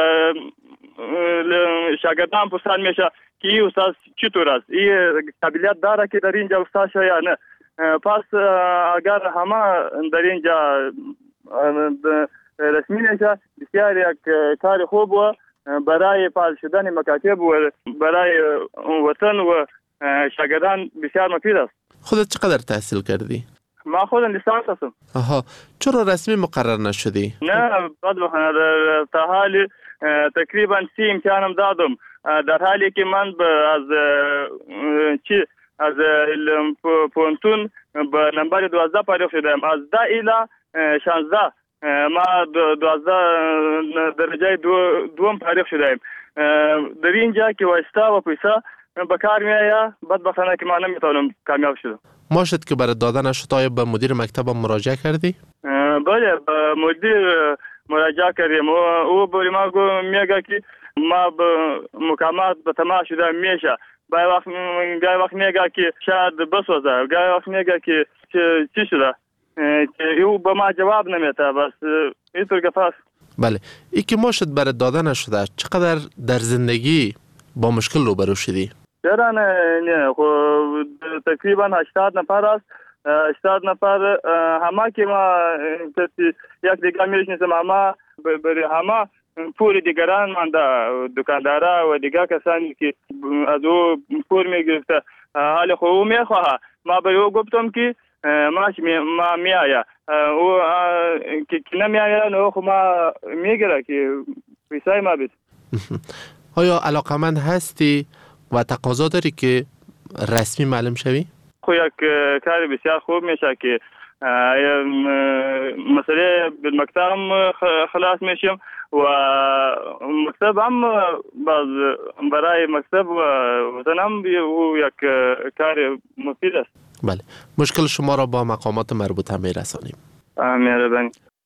شاگردان پرسان میشه که این استاد چطور است، این قابلیت داره که در اینجا استاد شه یا نه. پس اگر همه در اینجا رسمی نشه بسیار یک کار خوب و برای فعال شدن مکاتب و برای وطن و شاگردان بسیار مفید است. خودت چقدر تحصیل کردی؟ ما خودم لیسانس هستم. چرا رسمی مقرر نشدی؟ نه، تا حالی تقریبا 30 امتحانم دادم، در حالی که من از پونتون به نمبر 12 پرداخت شدم، از 10 الی 16 ما 12 درجه دوم پرداخت شدم. در اینجا که واسطه و پیسه به کار میآید، بدبختانه که ما نمیتونم کامیاب شدم. ماشد که برای دادن نشد آیا به مدیر مکتب مراجعه کردی؟ بله، به مدیر مراجعه کردیم. او برای ما میگه که ما به مکالمات به تمام شده میشه. گاهی وقت میگه که شاید بسوزه، گاهی وقت میگه که چی شده که او به ما جواب نمیده. بس اینطور که پس بله. ای که ماشد برای دادن نشده چقدر در زندگی با مشکل روبرو شدی؟ چرا نه تقریبا 80 نفر است. 80 نفر همه که ما یک دیگه میشناسم، همه برای همه پول دیگران مانده، دکاندارا و دیگه کسانی که از او پول میگرفته. حالا خب او میخواه، ما به او گفتم که ما میآید، او که نمیآید او خب ما میگیره که پیسای ما بید. آیا علاقمند هستی و تقاضا داری که رسمی معلم شوی؟ خب یک کار بسیار خوب میشه که مسئله بالمکتب خلاص میشیم و مکتب هم برای مکتب و وطن هم یک کار مفید است. بله، مشکل شما را با مقامات مربوطه میرسانیم. مهربانی.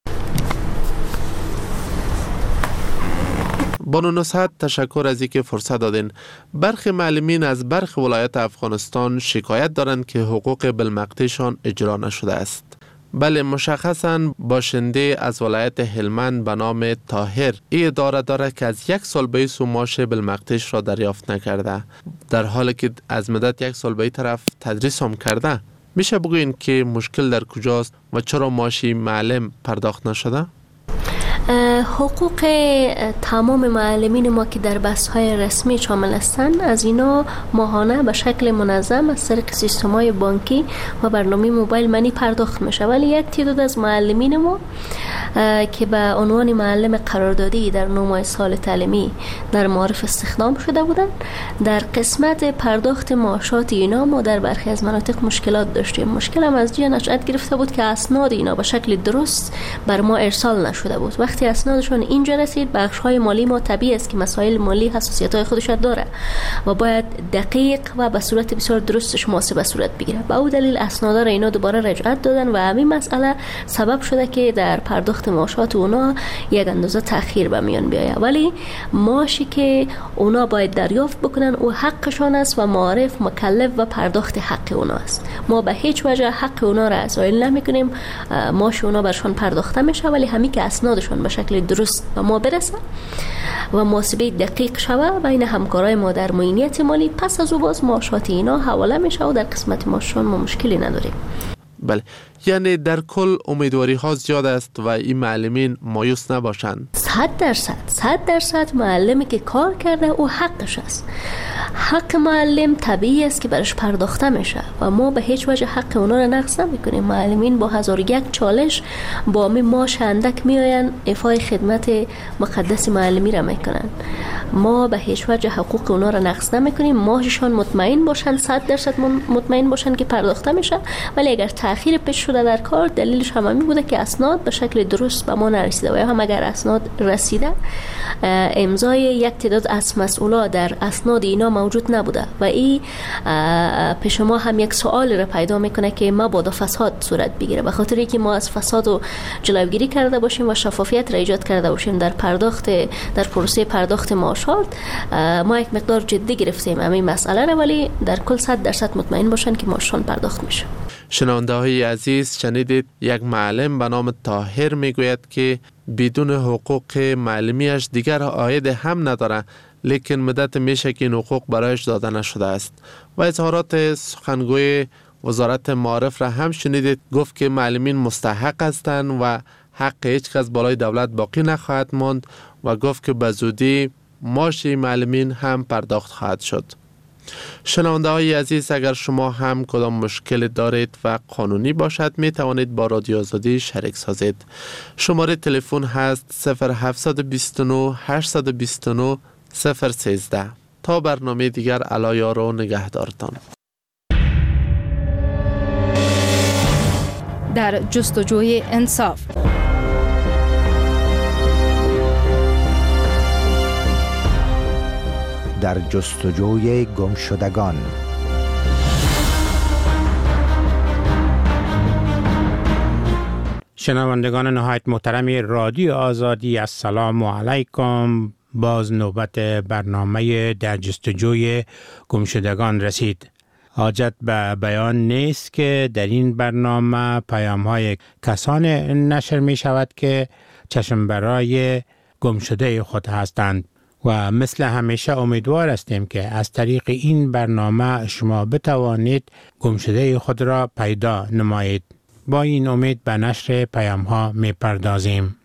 بانو نصحت تشکر از اینکه فرصت دادین. برخی معلمین از برخی ولایت افغانستان شکایت دارند که حقوق بالمقطعشان اجرا نشده است. بله، مشخصاً باشنده از ولایت هلمند به نام طاهر این اداره دارد که از 1 سال بیش معاش بالمقطعش را دریافت نکرده، در حالی که از مدت 1 سال به این طرف تدریس هم کرده. میشه بگوین که مشکل در کجاست و چرا معاش معلم پرداخت نشده؟ حقوق تمام معلمین ما که در بحث‌های رسمی شامل هستند، از اینا ماهانه به شکل منظم از طریق سیستم‌های بانکی و برنامه موبایل منی پرداخت میشه. ولی یک تعداد از معلمین ما که به عنوان معلم قراردادی در 9 ماه سال تعلیمی در معارف استخدام شده بودند، در قسمت پرداخت معاشات اینا ما در برخی از مناطق مشکلات داشتیم. مشکل هم از جای نشأت گرفته بود که اسناد اینا به شکل درست بر ما ارسال نشده بود. وقتی اسناد اسنادشان اینجا رسید، بخش‌های مالی ما طبیعی است که مسائل مالی حساسیت‌های خودش داره و باید دقیق و به صورت بسیار درستش محاسبه صورت بگیره. به او دلیل اسنادا را اینا دوباره رجعت دادن و همین مسئله سبب شده که در پرداخت معاشات اونا یک اندازه تأخیر به میان بیاید. ولی معاشی که اونا باید دریافت بکنن او حقشان است و معارف مکلف و پرداخت حق اونا است. ما به هیچ وجه حق اونا را زایل نمی‌کنیم، معاش اونا برشان پرداخته میشه، ولی همین که اسنادشان به شکل درست به ما برسه و محاسبه دقیق شوه بین همکارای ما در معینیت مالی، پس از او باز معاشات اینا حواله میشه و در قسمت معاششان ما مشکلی نداریم. بله، یعنی در کل امیدواری ها زیاد است و این معلمین مایوس نباشند. 100% معلمی که کار کرده او حقش است. حق معلم طبیعی است که برش پرداخته میشه و ما به هیچ وجه حق اونا را نقض نمیکنیم. معلمین با 1001 چالش با می معاش اندک میآیند ایفای خدمت مقدس معلمی را میکنن. ما به هیچ وجه حقوق اونا را نقض نمیکنیم. معاششان مطمئن باشن، 100% مطمئن باشن که پرداخته میشه، ولی اگر تأخیر پیش شده در کار دلیلش هم همین بوده که اسناد به شکل درست به ما نرسیده و یا هم اگر اسناد رسیده امضای یک تعداد از مسئولا در اسناد اینا موجود نبوده و این پیش ما هم یک سوال را پیدا میکنه که مبادا فساد صورت بگیره. به خاطر اینکه ما از فساد و جلوگیری کرده باشیم و شفافیت را ایجاد کرده باشیم در پروسه پرداخت معاشات، ما یک مقدار جدی گرفتیم همین مسئله را، ولی در کل 100% مطمئن باشن که معاششان پرداخت میشه. شنونده های عزیز، شنیدید یک معلم به نام طاهر میگوید که بدون حقوق معلمیش دیگر عاید هم نداره، لیکن مدت میشه که این حقوق برایش داده نشده است. و اظهارات سخنگوی وزارت معارف را هم شنیدید، گفت که معلمین مستحق هستند و حق هیچ کس بالای دولت باقی نخواهد ماند و گفت که به زودی معاش معلمین هم پرداخت خواهد شد. شنونده های عزیز، اگر شما هم کدام مشکل دارید و قانونی باشد می توانید با رادیو آزادی شریک سازید. شماره تلفن هست 0729 829 013. تا برنامه دیگر الا یار و نگهدارتان. در جستجوی انصاف. در جستجوی گمشدگان. شنوندگان نهایت محترم رادیو آزادی، السلام علیکم. باز نوبت برنامه در جستجوی گمشدگان رسید. حاجت به بیان نیست که در این برنامه پیام‌های کسان نشر می شود که چشم برای گمشده خود هستند و مثل همیشه امیدوار هستیم که از طریق این برنامه شما بتوانید گمشده خود را پیدا نمایید. با این امید به نشر پیام‌ها می پردازیم.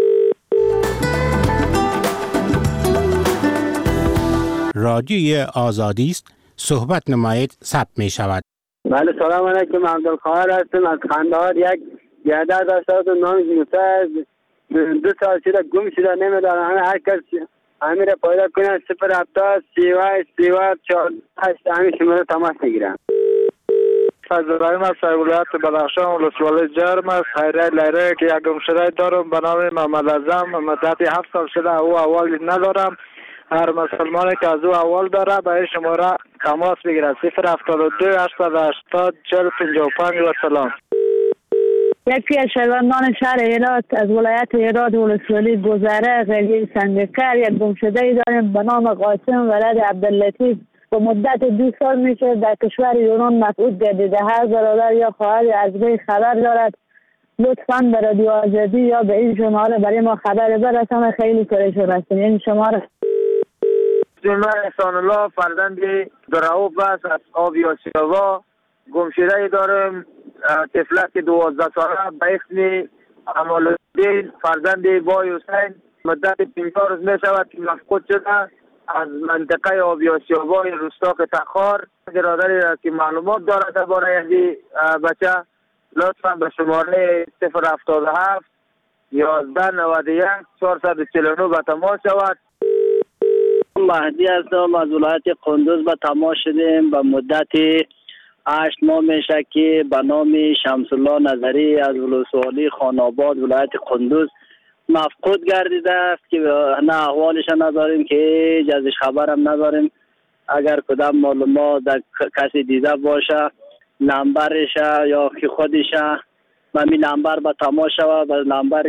رادیوی آزادی است، صحبت نمایید، ثبت می شود. بله، سلام علیکم. عبدالقاهر هستم از قندهار. یک گردر داشته و نام موسی 2 سال شده گم شده، نمیدارم. هر کس همین را پیدا کنه 070 32 48 همین شماره تماس میگیرم. فضلالرحیم از ولایت بدخشان، ولسوالی جرم است. خیره لیره که یک گمشده دارم به نام محمد اعظم. مدت 7 سال شده او اول ندارم. هر مسلمانی که از او اول داره به این شماره تماس بگیرد 072 880 4055 و سلام. یکی از شهروندان شهر هرات از ولایت هرات ولسوالی گذره قریه سنگکر یک گمشده داریم به نام قاسم ولد عبداللطیف. با مدت 2 سال میشه در کشور یونان مبعوث گردیده. هر برادر یا خواهر از وی خبر دارد لطفاً به رادیو آزادی یا به این شماره برای ما خبر برسانه. خیلی پریشان هستیم. این شماره من احسان الله فرزند دراوب است از آویاسیاوا. گمشده دارم طفلک 12 ساله به اسم امالالدین فرزند بای حسین. مدت 50 روز می شود که مفقود شده از منطقه آویاسیاوا روستا تخار. برادری را که معلومات دارد درباره این بچه لطفاً به شماره 077 1191 449 به تماس شود. مهدی هستم از ولایت قندوز به تماس شدیم. به مدت 8 ماه میشه که به نام شمس الله نظری از ولسوالی خان آباد ولایت قندوز مفقود گردیده است که نه احوالش نداریم که ازش خبرم نداریم. اگر کدام معلومات کسی دیده باشه نمبرش یا که خودش من این نمبر به تماس شود به نمبر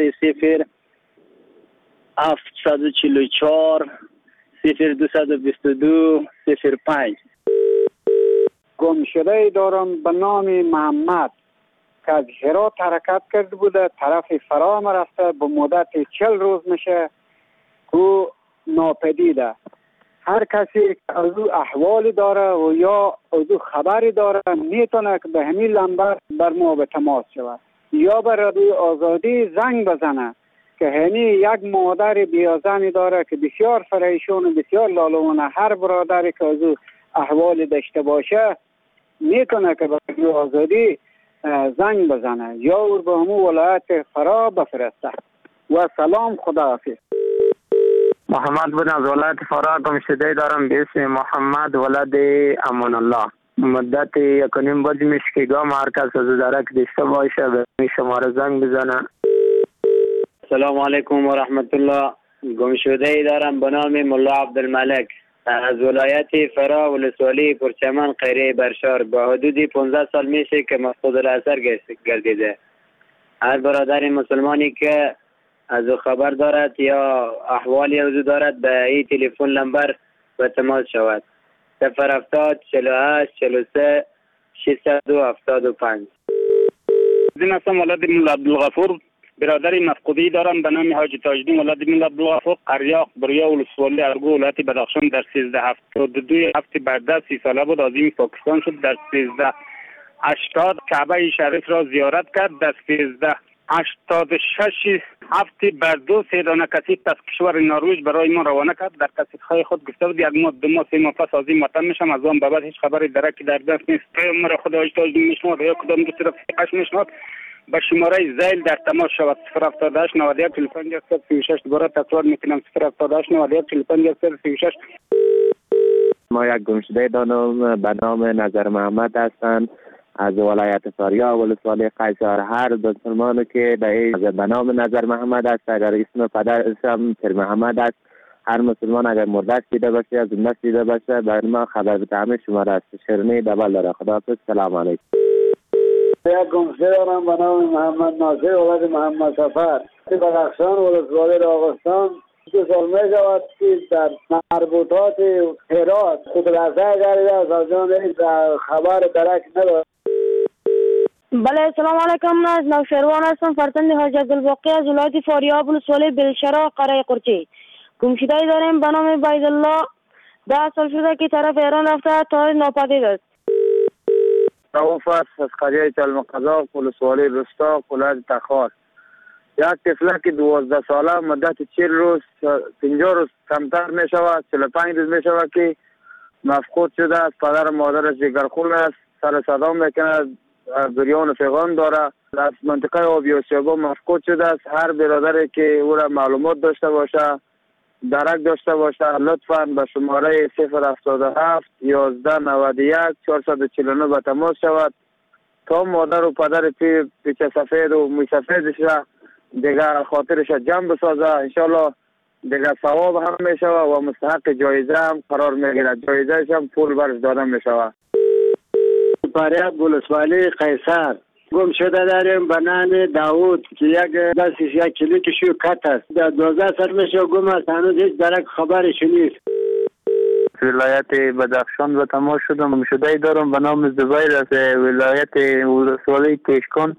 0744 0222 05. گمشده دارم به نام محمد که از هرات حرکت کرده بوده طرف فرام رفته به مدت 40 روز میشه که ناپدیده. هر کسی که از او احوالی داره و یا از او خبری داره میتونه که به همین نمبر بر ما به تماس شود یا بر رادیو آزادی زنگ بزنه که همین یک مادر بیازنی داره که بسیار فرایشون و بسیار لالوانه. هر برادری که از او احوالی داشته باشه میتونه که به رادیو آزادی زنگ بزنه یا او به همون ولایت فرا بفرسته. و سلام، خداحافظ. محمد بودم از ولایت فرا گمشده دارم به اسم محمد ولد امان الله. مدت 1.5 بج میشه که گام هر کس از درک داشته باشه به شماره زنگ بزنه. سلام علیکم و رحمت الله. گمشده دارم به نام ملا عبدالملک از ولایت فرا ولسوالی پرچمن قریه برشار. با حدود 15 سال میشه که مفقود الاثر گردیده. هر برادر مسلمانی که از او خبر دارد یا احوالی از او دارد به این تلفن نمبر به تماس شود 070 48 43 675. من هستم ولد مولا عبدالغفور، برادر مفقودی دارم به نام حاج تاجدین ولد مولا عبدالغفور، قریاق بریا ولسوالی ارگو ولایت بدخشان. در 1372 هفته بعد 30 ساله بود عظیم پاکستان شد. در 1380 کعبه شریف را زیارت کرد. در 1386 هفته بعد 2 دانه کسی از کشور نروژ برای ما روانه کرد. در کسیت‌های خود گفته بود 1 ماه 2 ماه 3 ماه پس از این وطن میشم. از آن به بعد هیچ خبری درکی در دست نیست. پیامبر خدا اجتاج میشنود یا کدام دوست رفیقش میشنود به شماره زیل در تماس شود 078 91 45 36. دوباره تکرار میکنم 078 91 45 36. ما یک گمشده دارم به نام نظر محمد هستند از ولایت فاریا ولسوالی قیصر. هر مسلمانی که به نام نظر محمد است اگر اسم پدر اسم پیر محمد است، هر مسلمان اگر مردش دیده باشه از اون دیده باشه بر ما خبر بتعمه شماره است. شرنی دبل داره. خداحافظ. سلام علیکم. یک گمشده دارم به نام محمد ناصر ولد محمد سفر بدخشان ولسوالی راغستان. 2 سال می شود که در مربوطات هرات خود الاثر گردیده است. از آن خبر درک ندارد. بله، سلام علیکم. من از نوشیروان هستم، فرزند حاج عبدالباقی از ولایت فاریاب ولسوالی بلشرا قریه قرچی. گمشده داریم به نام بایدالله. 10 سال شده که طرف ایران رفته تا ناپدید است. رؤوف است از قریه چلمقزاق ولسوالی رستاق ولایت تخار. یک طفلک 12 ساله مدت 40 روز 50 روز کمتر می شود 45 روز می شود که مفقود شده است. پدر و مادرش جگرخون است. سر صدا میکنه، بریان و فیغان داره. از منطقه آبی آسیابا مفقود شده است. هر برادری که او را معلومات داشته باشه درک داشته باشه لطفاً به شماره 077 11 91 449 به تماس شود تا مادر و پدر پیچه سفید و موی سفیدش دیگر خاطرش جمع بسازه. انشالله دیگر ثواب هم میشه و مستحق جایزه هم قرار میگیره. جایزهش هم پول برش داده میشه. فریاب ولسوالی قیصر. گم شده داریم به نام داوود که یک دستش یک کلیکشو کت است. 12 سال میشه گم است. هنوز هیچ درک خبرش نیست. ولایت بدخشان به تماس شدم. گمشده دارم به نام زبیر از ولایت ولسوالی کشکان.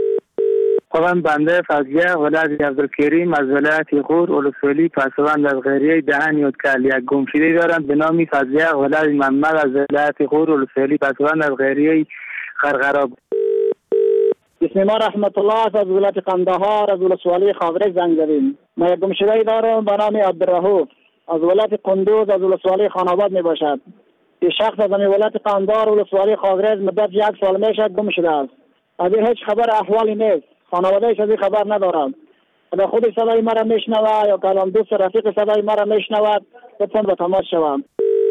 خودم بنده فضلیه ولد عبدالکریم از ولایت غور ولسوالی پسوند از غیریه دهن یادکل. یک گمشده دارم به نام فضلیه ولد محمد از ولایت غور ولسوالی پسوند از غیریه خرغراب. بسم الله رحمت الله از ولایت قندهار از ولسوالی خاورک زنگ زدیم. ما یک گمشده دارم به نام عبدالرحو از ولایت قندوز از ولسوالی خاناباد می باشد. این شخص از ولایت قندهار ولسوالی خاورک مدت 1 سال می شد گم شده است. از هیچ خبر احوالی نیست. خانوادهش از این خبر ندارم. اگر خود صدای مرا میشنوه یا کلام دوست رفیق صدای مرا میشنود لطفاً به تماس شوم.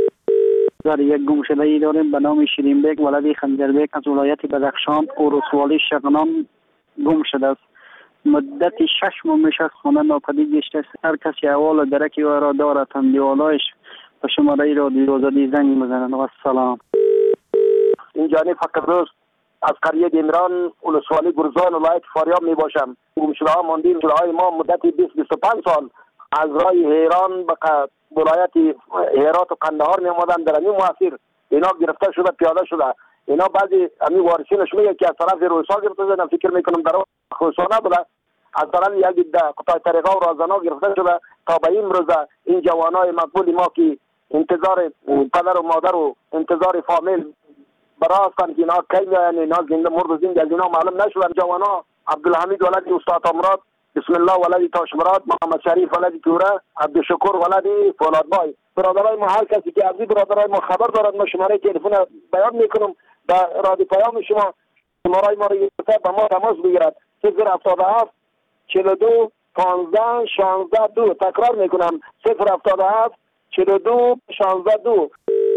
در یک گمشده ای داریم به نام شیرینبک ولد خنجربک از ولایت بدخشان ولسوالی شغنان گم شده است. مدت 6 ماه میشه خانه ناپدید گشته. هر کسی احوال درکی را دارد هم دیوالایش به شماره رادیو آزادی زنگ میزنند. و سلام. این جانب فقط از قریه دیمران ولسوالی گرزان ولایت فاریاب می باشم. گمشده ها ماندیم شده های ما مدت 20-25 سال از راه ایران به ولایت هرات و قندهار می آمدن. در این مسیر اینا گرفته شده پیاده شده. اینا بعضی همین وارثینش میگه که از طرف روسا گرفته شدن. فکر میکنم در خراسان بوده. از طرف یک قطاع طریقا و رازنا گرفته شده تا به این روز این جوانای مقبول ما که انتظار پدر و مادر و انتظار فامیل براستن که اینا کی میاین، اینا زنده مرد زنده از اینا معلوم نشدن. جوانا عبدالحمید ولد استاد امراد، بسم الله ولد تاشمراد، محمد شریف ولد توره، عبدالشکور ولد فولادبای. برادرای ما هر کسی که از برادرای ما خبر دارد ما شماره تلفن بیان میکنم به رادیو پیام شما. شماره ما رو به ما تماس بگیرد 077 42 15 16 2. تکرار میکنم 077 42 16 2.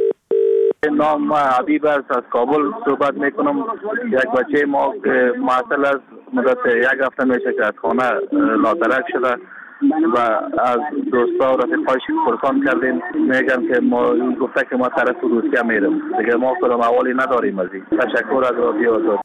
نام حبیب است، از کابل صحبت میکنم. یک بچه ما معطل است، مدت 1 هفته میشه که از خانه ناترک شده و از دوستا و رفیقایش پرسان کردیم، میگن که ما گفته که ما طرف روسیه میرم دیگه. ما کدام احوالی نداریم از این. تشکر از رادیو آزاد.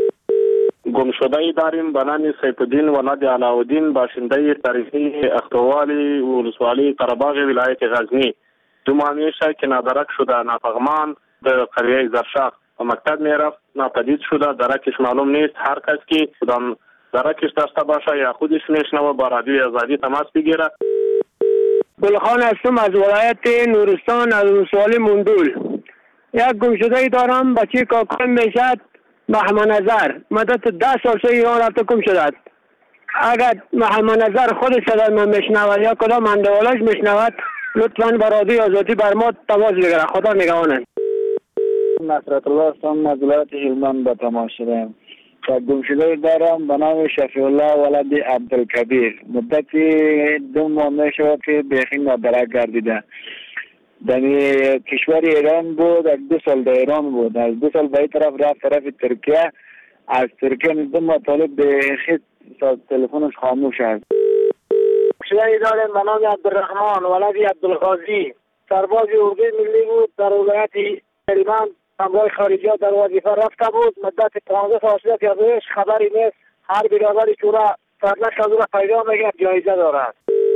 گمشده ای داریم به نام سیف الدین ولد علاءالدین، باشنده تاریخی اختوالی ولسوالی قره‌باغ ولایت غزنی. 2 ماه میشه که نادرک شده. نافغمان در قریه زرشاق و مکتب میرفت، ناپدید شده. درکش معلوم نیست. هر کس که کدام درکش داشته باشه یا خودش میشنوه با رادیوی آزادی تماس بگیره. گلخان هستم از ولایت نورستان از ولسوالی مندول. یک گمشده ای دارم، بچه کاکایم میشد محمد نظر. مدت 10 سال سه ایران رفته گم شده. اگر محمد نظر خودش صدای من میشنود یا کدام اندوالش میشنود لطفاً به رادیو آزادی بر ما تماس بگیره. خدا نگهبان. نصرت الله هستم از ولایت هلمند به تماس شدم. یک گمشده دارم به نام شفیع الله ولد عبدالکبیر. مدت 2 ماه میشود که بیخی نادرک گردیده. در کشور ایران بود. 2 سال در ایران بود. از 2 سال به این طرف رفت طرف ترکیه. از ترکیه 2 ماه طالب بیخی تلفنش خاموش است. گمشده داریم به نام عبدالرحمن ولد عبدالغازی. سرباز اردوی ملی بود. در ولایت هلمند اموال خارجی در وظیفه رفته بود. مدت 15 سال شده که ازش خبری نیست. هر برادری که را سرنش از او پیدا میگه جایزه دارد.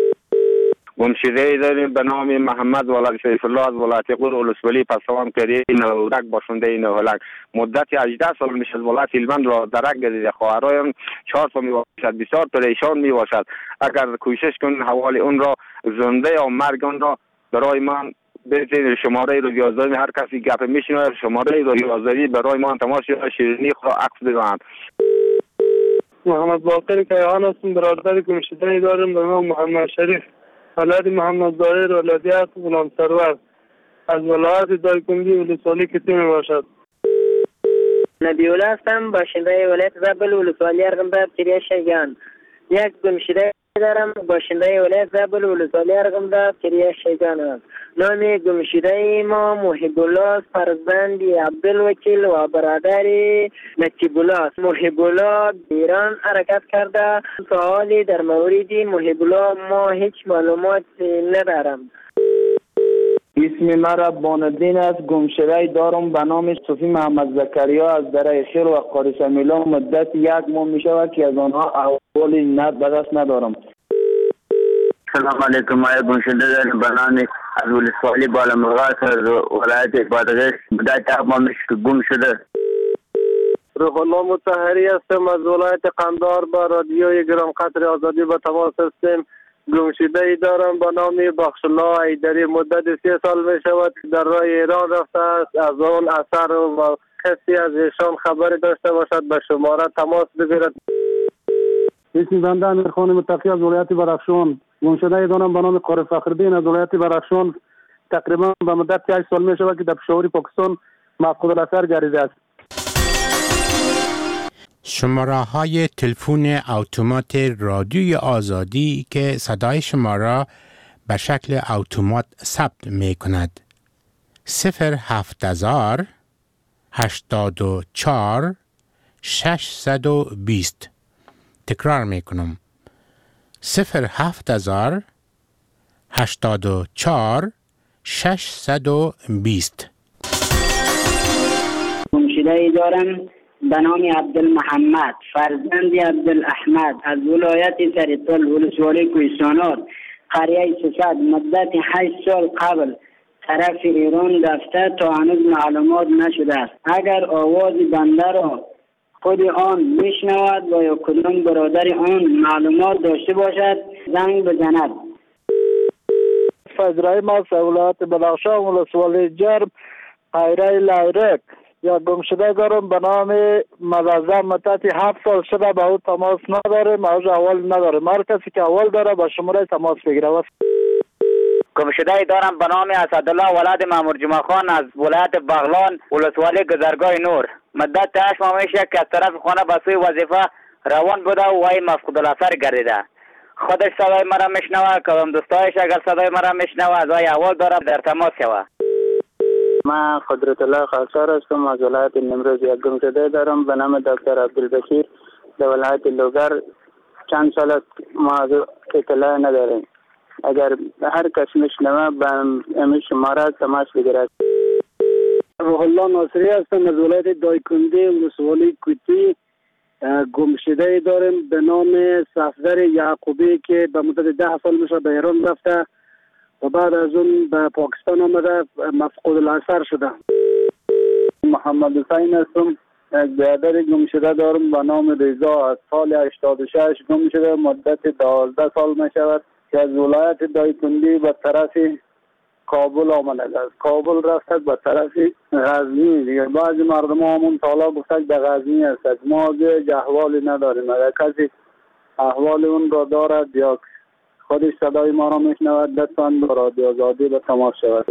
گمشده داریم به نام محمد ولد سیف الله از ولایت غور ولسوالی پسوان کریه نورک باشنده نوهلک. مدت 18 سال میشه از ولایت هلمند را درک گردیده. خواهرایم 4 تا میباشد. بسیار پریشان میباشد. اگر کوشش کن حوال اون را زنده یا مرگ اون را برای من بزنید. شماره رادیو آزادی هر کسی گپ میشنوه شماره رادیو آزادی برای ما تماس یا شیرینی خود عکس بزنند. محمد باقر کیهان هستم. برادر گمشده دارم به نام محمد شریف ولد محمد ظاهر ولدیت غلام سرور از ولایت دایکنډي ولسوالی کتی می باشد. نبی الله هستم. باشنده ولایت زابل ولسوالی ارغنداب کریه شیگان. یک گمشده دارم باشنده ولایت زابل ولسوالی ارغنداب کریه شیگان است. نام گمشده ما محب الله فرزند عبدالوکیل و برادر نجیب الله است. محب الله ایران حرکت کرده. سوالی در مورد محب الله ما هیچ معلومات ندارم. اسم مرا بانالدین است. گمشده دارم به نام صوفی محمد زکریا از دره خیر و قاریس میلان. مدت 1 ماه می شود که از آنها احوالی به دست ندارم. سلام علیکم. ما گمشده داریم به نام از ولسوالی بالامرغاز از ولایت بادغیس. مدت 1 ماه میشه که گم شده. روح الله مطهری هستم از ولایت قندهار. با رادیوی گرام قدر آزادی به تماس هستیم. گمشده ای دارم به نام بخش الله ایدری. مدت 3 سال می شود در راه ایران رفته است. از آن اثر و کسی از ایشان خبری داشته باشد به شماره تماس بگیرد. اسم بنده امیرخان متقی از ولایت بدخشان. گمشده ای دارم به نام قاری فخرالدین از ولایت بدخشان. تقریبا به مدت 8 سال می شود که در پشاور پاکستان مفقود الاثر گردیده است. شماره های تلفن اتومات رادیوی آزادی که صدای شما را به شکل اتومات ثبت می کند. 070 84 620 تکرار میکنم 07000 84 620. گمشده‌ای دارم به نام عبدالمحمد فرزند عبدالاحمد از ولایت سرطل ولسوالی کوهستانات قریه سوسد مدت 8 سال قبل طرف ایران رفته تا هنوز معلومات نشده است. اگر آواز بنده را خود آن میشنود و یا کدام برادر آن معلومات داشته باشد زنگ بزند. فضرای ما ولایت بدخشان ولسوالی جرم قریه لیرک یا گمشده دارم به نام ملزم مدت 7 سال شده به او تماس نداریم، از اول نداریم. هر کسی که اول داره با شماره تماس بگیره. گمشده دارم به نام اسدالله ولد مامور جمعه خان از ولایت بغلان ولسوالی گذرگاه نور مدت 8 ماه میشه که از طرف خانه به سوی وظیفه روان بوده و وی مفقود الاثر گردیده. خودش صدای مرا میشنوه، کدام دوستایش اگر صدای مرا میشنوه از وی اول داره در تماس شوه. من قدرت الله خاصار هستم از ولایت نیمروز. یک گمشده دارم به نام دکتر عبدالبشیر در ولایت لوگر. چند سال است ما از اطلاع نداریم. اگر هر کس میشنوه به امی شماره تماس بگیرد. روح الله ناصری هستم از ولایت دایکنده ولسوالی کوتی. گمشده داریم به نام صفدر یعقوبی که به مدت 10 سال میشه به ایران رفته و بعد از اون به پاکستان آمده مفقود الاثر شده. محمد حسین هستم. یک برادر گمشده دارم به نام رضا از سال 86 گمشده مدت 12 سال میشود که از ولایت دایکنده به طرف کابل آمده است. کابل رفته به طرف غزنی. دیگه بعضی مردم همون تالا گفته در غزنی است. ما احوالی نداریم. اگر کسی احوال اون را دارد یا خودش صدای ما را میشنود لطفاً با رادیو آزادی به تماس شود.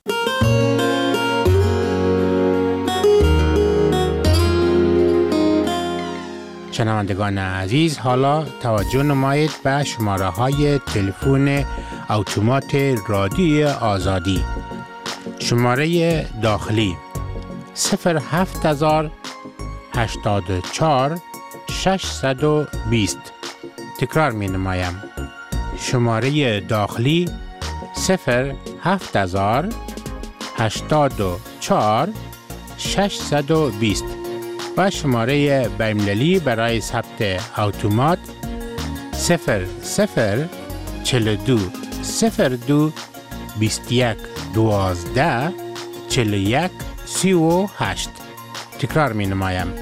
شنوندگان عزیز، حالا توجه نمایید به شماره های تلفن اتومات رادیو آزادی. شماره داخلی 07000 84 620. تکرار می نمایم. شماره داخلی 07000 84 620 و شماره بین‌المللی برای ثبت اتومات 0042 02 21 12 41 38. تکرار می نمایم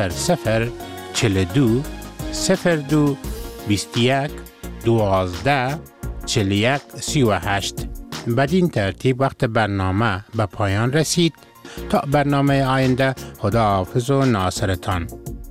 0042 02 21 12 41 38. بدین ترتیب وقت برنامه به پایان رسید. تا برنامه آینده، خداحافظ و ناصرتان.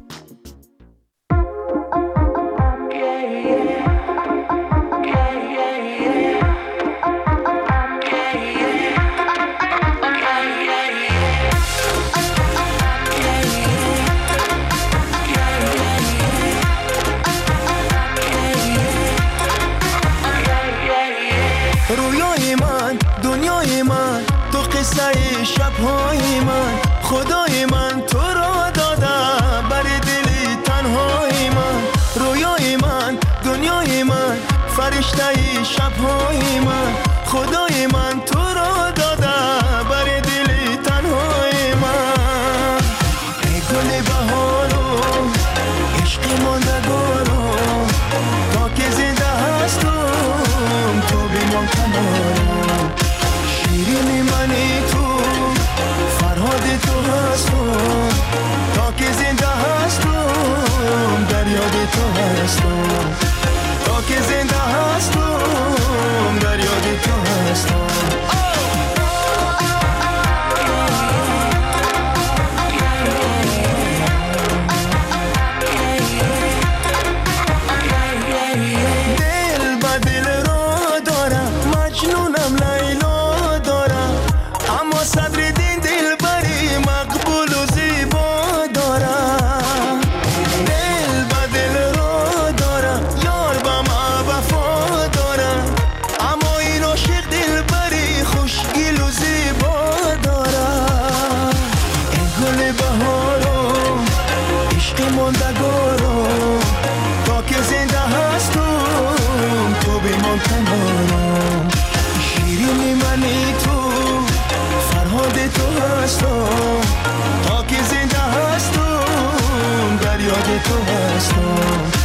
رویای من، دنیای من، تو قصه شبهای من، خدای من تو را داده بر دل تنهای من. رویای من، دنیای من، فرشته شبهای من، خدای من تو را داده بر دل تنهای من. ای گل بهارو عشق ماندگارو تا که زنده هستم تو بیمان کنارم. شیرین منی تو فرهاد تو هستم تا که زنده هستم در یاد تو هستم. تا که زنده هستم در یاد تو هستم. ماندگارو تا که هستم، تا که زنده هستم در یاد تو هستم.